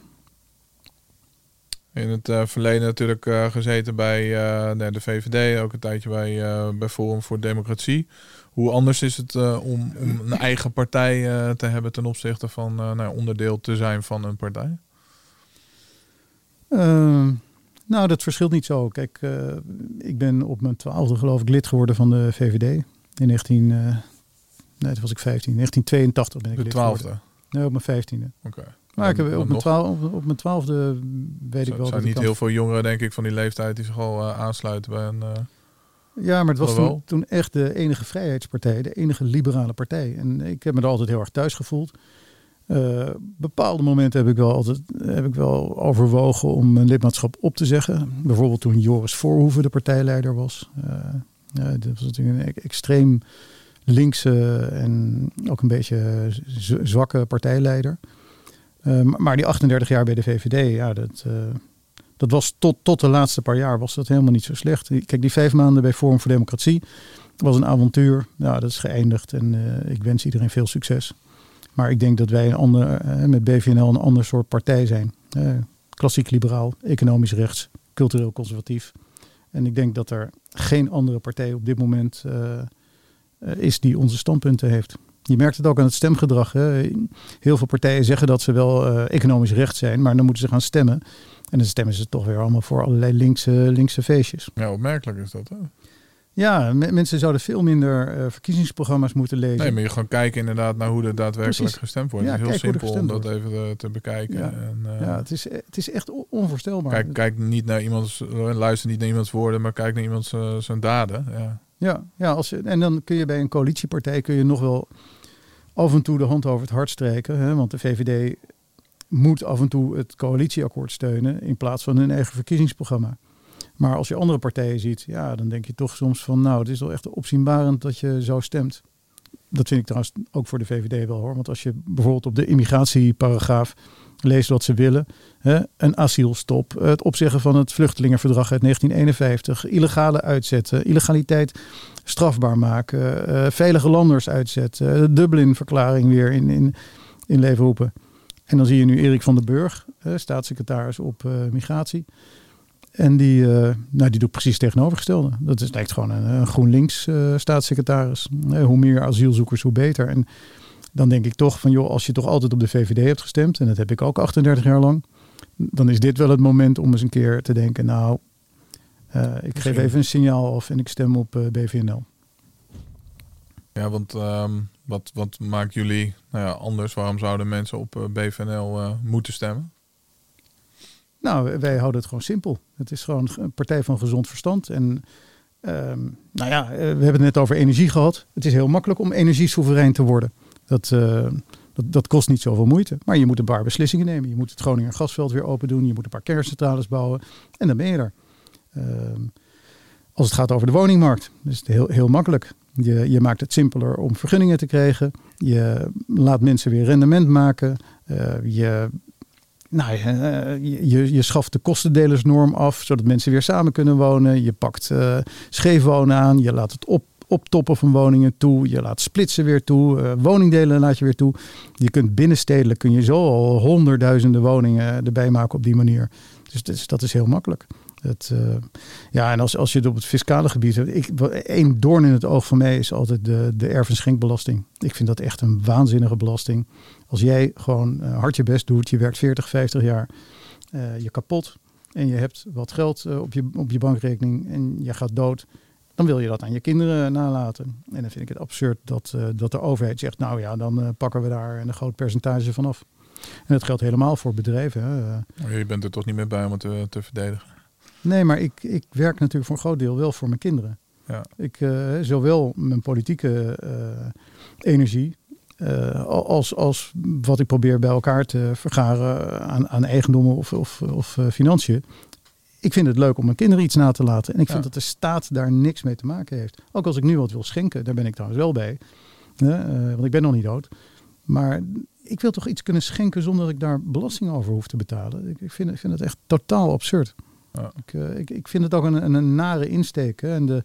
In het uh, verleden natuurlijk uh, gezeten bij uh, de V V D, ook een tijdje bij, uh, bij Forum voor Democratie. Hoe anders is het uh, om, om een eigen partij uh, te hebben ten opzichte van uh, nou, onderdeel te zijn van een partij? Uh, nou, dat verschilt niet zo. Kijk, uh, ik ben op mijn twaalfde geloof ik lid geworden van de V V D. In negentien, uh, nee, toen was ik vijftien. negentien tweeëntachtig ben ik de lid twaalfde? geworden. Nee, op mijn vijftiende. Oké. Okay. Maar ik heb, op, mijn twaalf, op, op mijn twaalfde weet Zo, ik wel. Er zijn dat niet heel veel jongeren, denk ik, van die leeftijd die zich al uh, aansluiten bij een... Uh... Ja, maar het was toen, toen echt de enige vrijheidspartij, de enige liberale partij. En ik heb me er altijd heel erg thuis gevoeld. Uh, bepaalde momenten heb ik wel altijd heb ik wel overwogen om mijn lidmaatschap op te zeggen. Bijvoorbeeld toen Joris Voorhoeven de partijleider was. Uh, ja, dat was natuurlijk een extreem linkse en ook een beetje z- zwakke partijleider. Uh, maar die achtendertig jaar bij de V V D, ja, dat, uh, dat was tot, tot de laatste paar jaar was dat helemaal niet zo slecht. Kijk, die vijf maanden bij Forum voor Democratie was een avontuur. Ja, dat is geëindigd en uh, ik wens iedereen veel succes. Maar ik denk dat wij een ander, uh, met B V N L een ander soort partij zijn. Uh, klassiek liberaal, economisch rechts, cultureel conservatief. En ik denk dat er geen andere partij op dit moment uh, uh, is die onze standpunten heeft. Je merkt het ook aan het stemgedrag. Hè. Heel veel partijen zeggen dat ze wel uh, economisch recht zijn, maar dan moeten ze gaan stemmen. En dan stemmen ze toch weer allemaal voor allerlei linkse, linkse feestjes. Ja, opmerkelijk is dat, hè? Ja, m- mensen zouden veel minder uh, verkiezingsprogramma's moeten lezen. Nee, maar je gewoon kijken inderdaad naar hoe er daadwerkelijk Precies. gestemd wordt. Ja, het is heel kijk simpel om dat wordt. even te, te bekijken. Ja, en, uh, ja het, is, het is echt onvoorstelbaar. Kijk, kijk niet naar iemands, luister niet naar iemands woorden, maar kijk naar iemands uh, zijn daden. Ja, ja, ja als je, en dan kun je bij een coalitiepartij kun je nog wel af en toe de hand over het hart strijken. Hè, want de V V D moet af en toe het coalitieakkoord steunen in plaats van hun eigen verkiezingsprogramma. Maar als je andere partijen ziet, ja, dan denk je toch soms van, nou, het is wel echt opzienbarend dat je zo stemt. Dat vind ik trouwens ook voor de V V D wel, hoor. Want als je bijvoorbeeld op de immigratieparagraaf leest wat ze willen, hè, een asielstop, het opzeggen van het vluchtelingenverdrag uit negentien eenenvijftig, illegale uitzetten, illegaliteit strafbaar maken, uh, veilige landers uitzetten, de Dublin-verklaring weer in, in, in leven roepen. En dan zie je nu Erik van den Burg, uh, staatssecretaris op uh, migratie. En die, uh, nou, die doet precies het tegenovergestelde. Dat is, lijkt gewoon een, een GroenLinks uh, staatssecretaris. Uh, hoe meer asielzoekers, hoe beter. En dan denk ik toch van, joh, als je toch altijd op de V V D hebt gestemd, en dat heb ik ook achtendertig jaar lang, dan is dit wel het moment om eens een keer te denken, nou, uh, ik geef even een signaal af en ik stem op uh, B V N L. Ja, want um, wat, wat maakt jullie nou ja, anders? Waarom zouden mensen op uh, B V N L uh, moeten stemmen? Nou, wij houden het gewoon simpel. Het is gewoon een partij van gezond verstand. En um, nou ja, we hebben het net over energie gehad. Het is heel makkelijk om energiesoeverein te worden. Dat, uh, dat, dat kost niet zoveel moeite. Maar je moet een paar beslissingen nemen. Je moet het Groninger gasveld weer open doen. Je moet een paar kerncentrales bouwen. En dan ben je er. Um, als het gaat over de woningmarkt, is het heel, heel makkelijk. Je, je maakt het simpeler om vergunningen te krijgen. Je laat mensen weer rendement maken. Uh, je, nou, uh, je, je schaft de kostendelersnorm af, zodat mensen weer samen kunnen wonen. Je pakt uh, scheefwonen aan. Je laat het op, optoppen van woningen toe. Je laat splitsen weer toe. Uh, woningdelen laat je weer toe. Je kunt binnenstedelijk kun je zo al honderdduizenden woningen erbij maken op die manier. Dus, dus dat is heel makkelijk. Het, uh, ja, en als, als je het op het fiscale gebied hebt. Ik, één doorn in het oog van mij is altijd de, de erf- en schenkbelasting. Ik vind dat echt een waanzinnige belasting. Als jij gewoon uh, hard je best doet, je werkt veertig, vijftig jaar, uh, je kapot en je hebt wat geld uh, op, je, op je bankrekening en je gaat dood, dan wil je dat aan je kinderen nalaten. En dan vind ik het absurd dat, uh, dat de overheid zegt, nou ja, dan uh, pakken we daar een groot percentage van af. En dat geldt helemaal voor bedrijven. Hè. Uh, je bent er toch niet meer bij om het te, te verdedigen? Nee, maar ik, ik werk natuurlijk voor een groot deel wel voor mijn kinderen. Ja. Ik, uh, zowel mijn politieke uh, energie uh, als, als wat ik probeer bij elkaar te vergaren aan, aan eigendommen of, of, of uh, financiën. Ik vind het leuk om mijn kinderen iets na te laten. En ik vind ja. dat de staat daar niks mee te maken heeft. Ook als ik nu wat wil schenken, daar ben ik trouwens wel bij. Uh, want ik ben nog niet dood. Maar ik wil toch iets kunnen schenken zonder dat ik daar belasting over hoef te betalen. Ik, ik, vind, ik vind het echt totaal absurd. Ja. Ik, uh, ik, ik vind het ook een, een, een nare insteek. Hè? En de,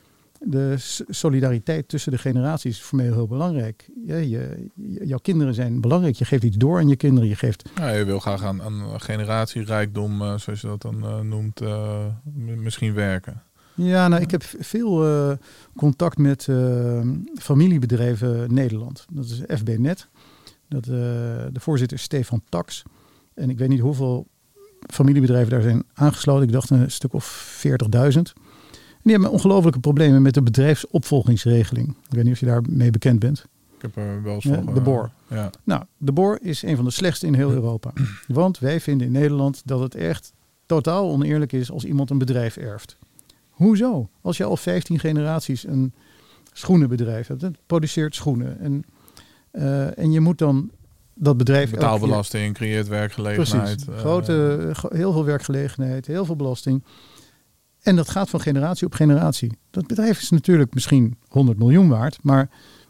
de solidariteit tussen de generaties is voor mij heel belangrijk. Ja, je, je, jouw kinderen zijn belangrijk. Je geeft iets door aan je kinderen. Je, geeft... ja, je wil graag aan, aan generatierijkdom, uh, zoals je dat dan uh, noemt, uh, misschien werken. Ja, nou, ik heb veel uh, contact met uh, familiebedrijven Nederland. Dat is F B Net. Dat, uh, de voorzitter is Stefan Tax. En ik weet niet hoeveel familiebedrijven daar zijn aangesloten. Ik dacht een stuk of veertigduizend. En die hebben ongelofelijke problemen met de bedrijfsopvolgingsregeling. Ik weet niet of je daarmee bekend bent. Ik heb er wel eens ja, van De Boer. Ja. Nou, De Boer is een van de slechtste in heel Europa. Want wij vinden in Nederland dat het echt totaal oneerlijk is als iemand een bedrijf erft. Hoezo? Als je al vijftien generaties een schoenenbedrijf hebt. Het produceert schoenen. En, uh, en je moet dan dat bedrijf... Betaalbelasting, creëert werkgelegenheid. Precies. Grote, heel veel werkgelegenheid, heel veel belasting. En dat gaat van generatie op generatie. Dat bedrijf is natuurlijk misschien honderd miljoen waard. Maar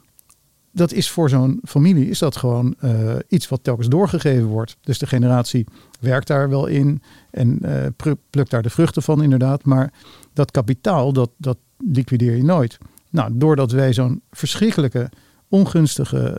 dat is voor zo'n familie is dat gewoon uh, iets wat telkens doorgegeven wordt. Dus de generatie werkt daar wel in en uh, plukt daar de vruchten van inderdaad. Maar dat kapitaal, dat, dat liquideer je nooit. Nou, doordat wij zo'n verschrikkelijke, ongunstige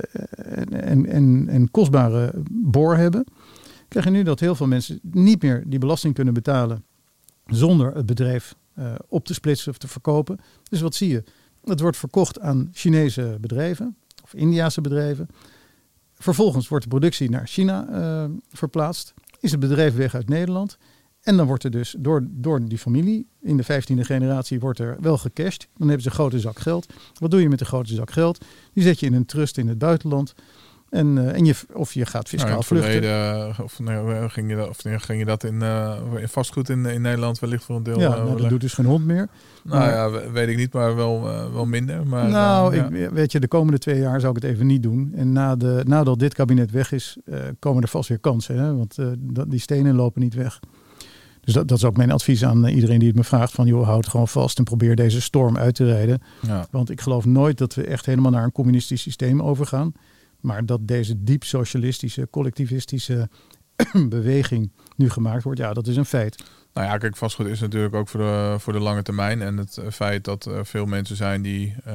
uh, en, en, en kostbare boor hebben, krijg je nu dat heel veel mensen niet meer die belasting kunnen betalen zonder het bedrijf uh, op te splitsen of te verkopen. Dus wat zie je? Het wordt verkocht aan Chinese bedrijven of Indiase bedrijven. Vervolgens wordt de productie naar China uh, verplaatst. Is het bedrijf weg uit Nederland. En dan wordt er dus door, door die familie, in de vijftiende generatie, wordt er wel gecashed. Dan hebben ze een grote zak geld. Wat doe je met een grote zak geld? Die zet je in een trust in het buitenland. En, uh, en je, of je gaat fiscaal nou, vluchten. Verleden, of, nee, ging, je dat, of ging je dat in, uh, in vastgoed in, in Nederland wellicht voor een deel? Ja, nou, dat doet dus geen hond meer. Nou maar, ja, weet ik niet, maar wel, uh, wel minder. Maar, nou, uh, ik, ja. weet je, de komende twee jaar zou ik het even niet doen. En na de, nadat dit kabinet weg is, uh, komen er vast weer kansen. Hè? Want uh, die stenen lopen niet weg. Dus dat, dat is ook mijn advies aan iedereen die het me vraagt. Van joh, houd gewoon vast en probeer deze storm uit te rijden. Ja. Want ik geloof nooit dat we echt helemaal naar een communistisch systeem overgaan. Maar dat deze diep socialistische, collectivistische beweging nu gemaakt wordt, ja, dat is een feit. Nou ja, kijk, vastgoed is natuurlijk ook voor de, voor de lange termijn. En het feit dat er veel mensen zijn die uh,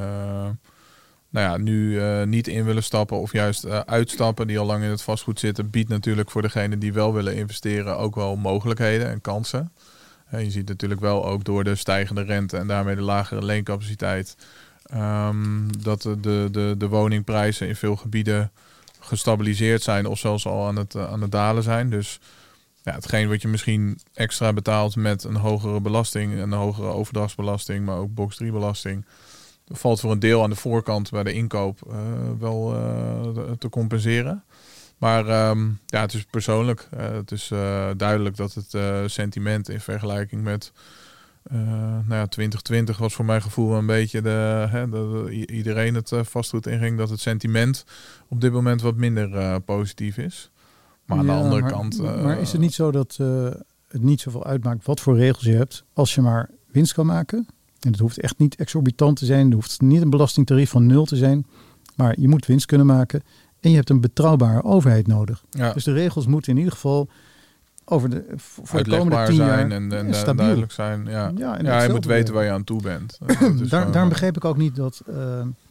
nou ja, nu uh, niet in willen stappen of juist uh, uitstappen, die al lang in het vastgoed zitten, biedt natuurlijk voor degenen die wel willen investeren ook wel mogelijkheden en kansen. En je ziet natuurlijk wel ook door de stijgende rente en daarmee de lagere leencapaciteit, Um, dat de, de, de woningprijzen in veel gebieden gestabiliseerd zijn of zelfs al aan het, aan het dalen zijn. Dus ja, hetgeen wat je misschien extra betaalt met een hogere belasting, een hogere overdrachtsbelasting, maar ook box drie belasting, valt voor een deel aan de voorkant bij de inkoop uh, wel uh, te compenseren. Maar um, ja, het is persoonlijk. Uh, het is uh, duidelijk dat het uh, sentiment in vergelijking met uh, nou ja, twintig twintig was voor mijn gevoel een beetje de, hè, dat iedereen het uh, vastgoed inging, dat het sentiment op dit moment wat minder uh, positief is. Maar aan ja, de andere maar, kant... Uh, maar is het niet zo dat uh, het niet zoveel uitmaakt wat voor regels je hebt, als je maar winst kan maken? En het hoeft echt niet exorbitant te zijn. Er hoeft niet een belastingtarief van nul te zijn. Maar je moet winst kunnen maken. En je hebt een betrouwbare overheid nodig. Ja. Dus de regels moeten in ieder geval over de, voor de komende tien jaar zijn en, en, en duidelijk zijn. Ja, ja, en ja je moet weten waar je aan toe bent. Daar, daarom begreep ik ook niet dat uh,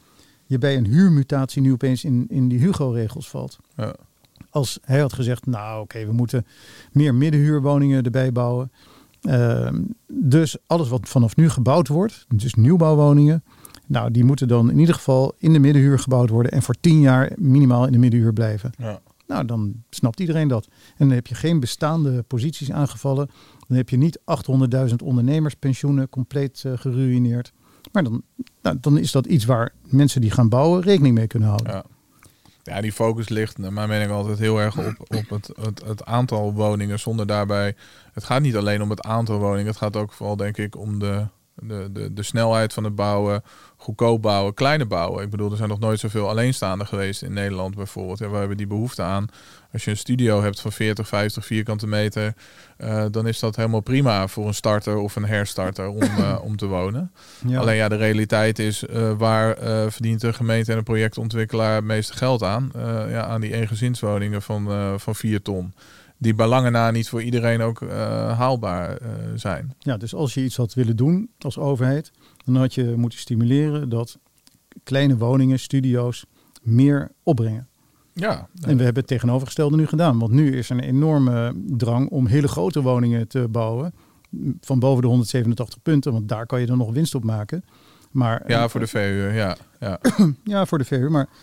je bij een huurmutatie nu opeens in, in die Hugo-regels valt. Ja. Als hij had gezegd, nou oké, okay, we moeten meer middenhuurwoningen erbij bouwen. Uh, dus alles wat vanaf nu gebouwd wordt, dus nieuwbouwwoningen, nou die moeten dan in ieder geval in de middenhuur gebouwd worden en voor tien jaar minimaal in de middenhuur blijven. Ja. Nou, dan snapt iedereen dat. En dan heb je geen bestaande posities aangevallen. Dan heb je niet achthonderdduizend ondernemerspensioenen compleet uh, geruïneerd. Maar dan, nou, dan is dat iets waar mensen die gaan bouwen rekening mee kunnen houden. Ja. Ja, die focus ligt, naar mijn mening, altijd heel erg op, op het, het, het aantal woningen. Zonder daarbij, het gaat niet alleen om het aantal woningen. Het gaat ook vooral, denk ik, om de, de, de, de snelheid van het bouwen. Goedkoop bouwen, kleine bouwen. Ik bedoel, er zijn nog nooit zoveel alleenstaanden geweest in Nederland bijvoorbeeld. Ja, we hebben die behoefte aan. Als je een studio hebt van veertig, vijftig vierkante meter, uh, dan is dat helemaal prima voor een starter of een herstarter om, uh, om te wonen. Ja. Alleen ja, de realiteit is, uh, waar uh, verdient de gemeente en een projectontwikkelaar het meeste geld aan? Uh, ja, aan die eengezinswoningen van, uh, van vier ton. Die bij lange na niet voor iedereen ook uh, haalbaar uh, zijn. Ja, dus als je iets had willen doen als overheid, dan had je moeten stimuleren dat kleine woningen, studio's, meer opbrengen. Ja, en we hebben het tegenovergestelde nu gedaan. Want nu is er een enorme drang om hele grote woningen te bouwen. Van boven de honderdzevenentachtig punten. Want daar kan je dan nog winst op maken. Maar, ja, voor de verhuur. Ja, ja. ja, voor de verhuur. Maar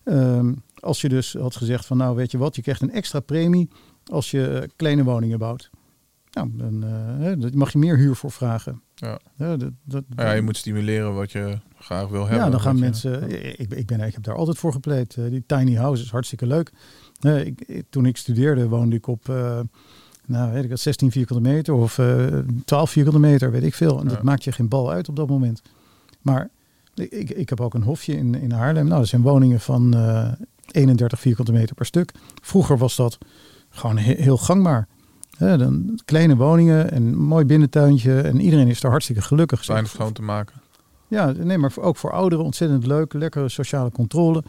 um, als je dus had gezegd van nou weet je wat. Je krijgt een extra premie als je kleine woningen bouwt. Nou, dan uh, mag je meer huur voor vragen. Ja. Ja, dat, dat, ja, je moet stimuleren wat je graag wil hebben. Ja, dan gaan je, mensen... Ja. Ik, ik, ben, ik heb daar altijd voor gepleit. Uh, die tiny house is hartstikke leuk. Uh, ik, ik, toen ik studeerde woonde ik op uh, nou, weet ik, zestien vierkante meter of uh, twaalf vierkante meter, weet ik veel. En ja. dat maakt je geen bal uit op dat moment. Maar ik, ik, ik heb ook een hofje in, in Haarlem. Nou, dat zijn woningen van uh, eenendertig vierkante meter per stuk. Vroeger was dat gewoon he, heel gangbaar. Ja, dan kleine woningen en een mooi binnentuintje. En iedereen is daar hartstikke gelukkig. Weinig schoon te maken. Ja, nee, maar ook voor ouderen ontzettend leuk. Lekkere sociale controle.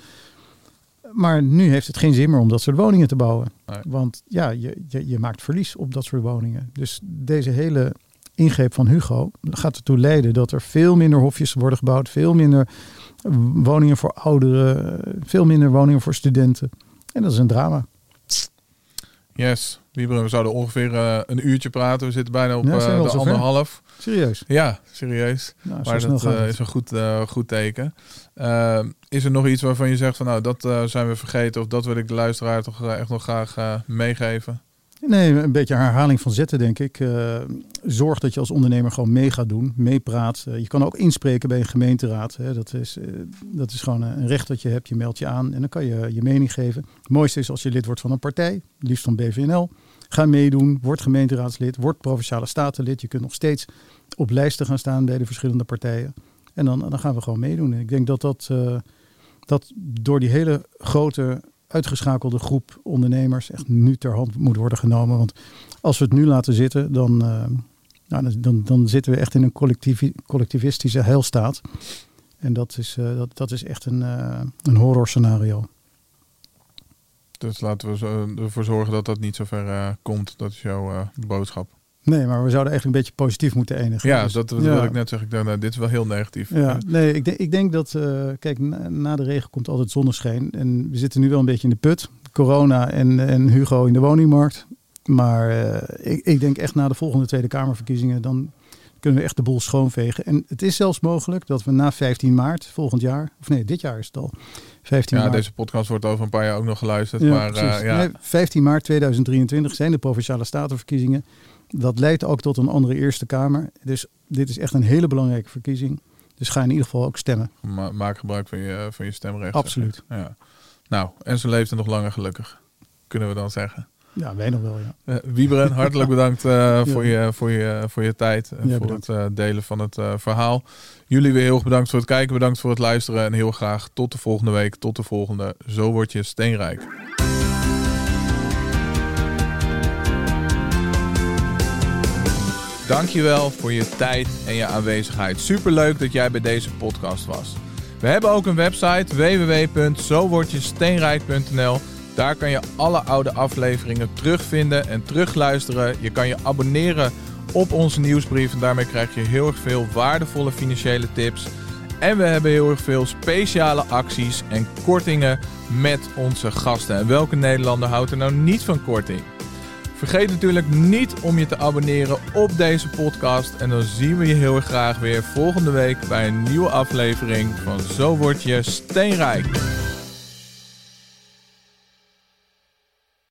Maar nu heeft het geen zin meer om dat soort woningen te bouwen. Nee. Want ja, je, je, je maakt verlies op dat soort woningen. Dus deze hele ingreep van Hugo gaat ertoe leiden dat er veel minder hofjes worden gebouwd. Veel minder woningen voor ouderen. Veel minder woningen voor studenten. En dat is een drama. Yes, Wieberen, we zouden ongeveer uh, een uurtje praten. We zitten bijna op ja, uh, de anderhalf. Serieus? Ja, serieus. Nou, maar dat uh, is een goed, uh, goed teken. Uh, is er nog iets waarvan je zegt van nou, dat uh, zijn we vergeten of dat wil ik de luisteraar toch uh, echt nog graag uh, meegeven? Nee, een beetje herhaling van zetten, denk ik. Uh, zorg dat je als ondernemer gewoon mee gaat doen, meepraat. Uh, je kan ook inspreken bij een gemeenteraad. Hè. Dat is, uh, dat is gewoon een recht dat je hebt. Je meldt je aan en dan kan je je mening geven. Het mooiste is als je lid wordt van een partij, liefst van B V N L. Ga meedoen, word gemeenteraadslid, word Provinciale Statenlid. Je kunt nog steeds op lijsten gaan staan bij de verschillende partijen. En dan, dan gaan we gewoon meedoen. En ik denk dat dat, uh, dat door die hele grote uitgeschakelde groep ondernemers echt nu ter hand moet worden genomen. Want als we het nu laten zitten, dan, uh, nou, dan, dan zitten we echt in een collectief, collectivistische heilstaat. En dat is, uh, dat, dat is echt een, uh, een horror scenario. Dus laten we zo ervoor zorgen dat dat niet zo ver uh, komt. Dat is jouw uh, boodschap. Nee, maar we zouden eigenlijk een beetje positief moeten eindigen. Ja, dus, dat, dat ja. wil ik net zeggen. Ik dacht, nou, dit is wel heel negatief. Ja, nee, ik, de, ik denk dat, uh, kijk, na, na de regen komt altijd zonneschijn. En we zitten nu wel een beetje in de put. Corona en, en Hugo in de woningmarkt. Maar uh, ik, ik denk echt na de volgende Tweede Kamerverkiezingen, dan kunnen we echt de boel schoonvegen. En het is zelfs mogelijk dat we na vijftien maart volgend jaar, of nee, dit jaar is het al. vijftien ja, maart. Deze podcast wordt over een paar jaar ook nog geluisterd. Ja, maar, uh, ja. nee, vijftien maart tweeduizend drieëntwintig zijn de Provinciale Statenverkiezingen. Dat leidt ook tot een andere Eerste Kamer. Dus dit is echt een hele belangrijke verkiezing. Dus ga in ieder geval ook stemmen. Ma- maak gebruik van je, van je stemrecht. Absoluut. Ja. Nou, en ze leeft er nog langer gelukkig. kunnen we dan zeggen. Ja, wij nog wel, ja. Uh, Wieberen, hartelijk bedankt uh, ja. voor, je, voor, je, voor je tijd en ja, voor bedankt. het uh, delen van het uh, verhaal. Jullie weer heel erg bedankt voor het kijken, bedankt voor het luisteren en heel graag tot de volgende week, tot de volgende Zo Word Je Steenrijk. Dankjewel voor je tijd en je aanwezigheid. Superleuk dat jij bij deze podcast was. We hebben ook een website w w w punt zo word je steenrijk punt n l. Daar kan je alle oude afleveringen terugvinden en terugluisteren. Je kan je abonneren op onze nieuwsbrief en daarmee krijg je heel erg veel waardevolle financiële tips. En we hebben heel erg veel speciale acties en kortingen met onze gasten. En welke Nederlander houdt er nou niet van korting? Vergeet natuurlijk niet om je te abonneren op deze podcast. En dan zien we je heel erg graag weer volgende week bij een nieuwe aflevering van Zo Word Je Steenrijk.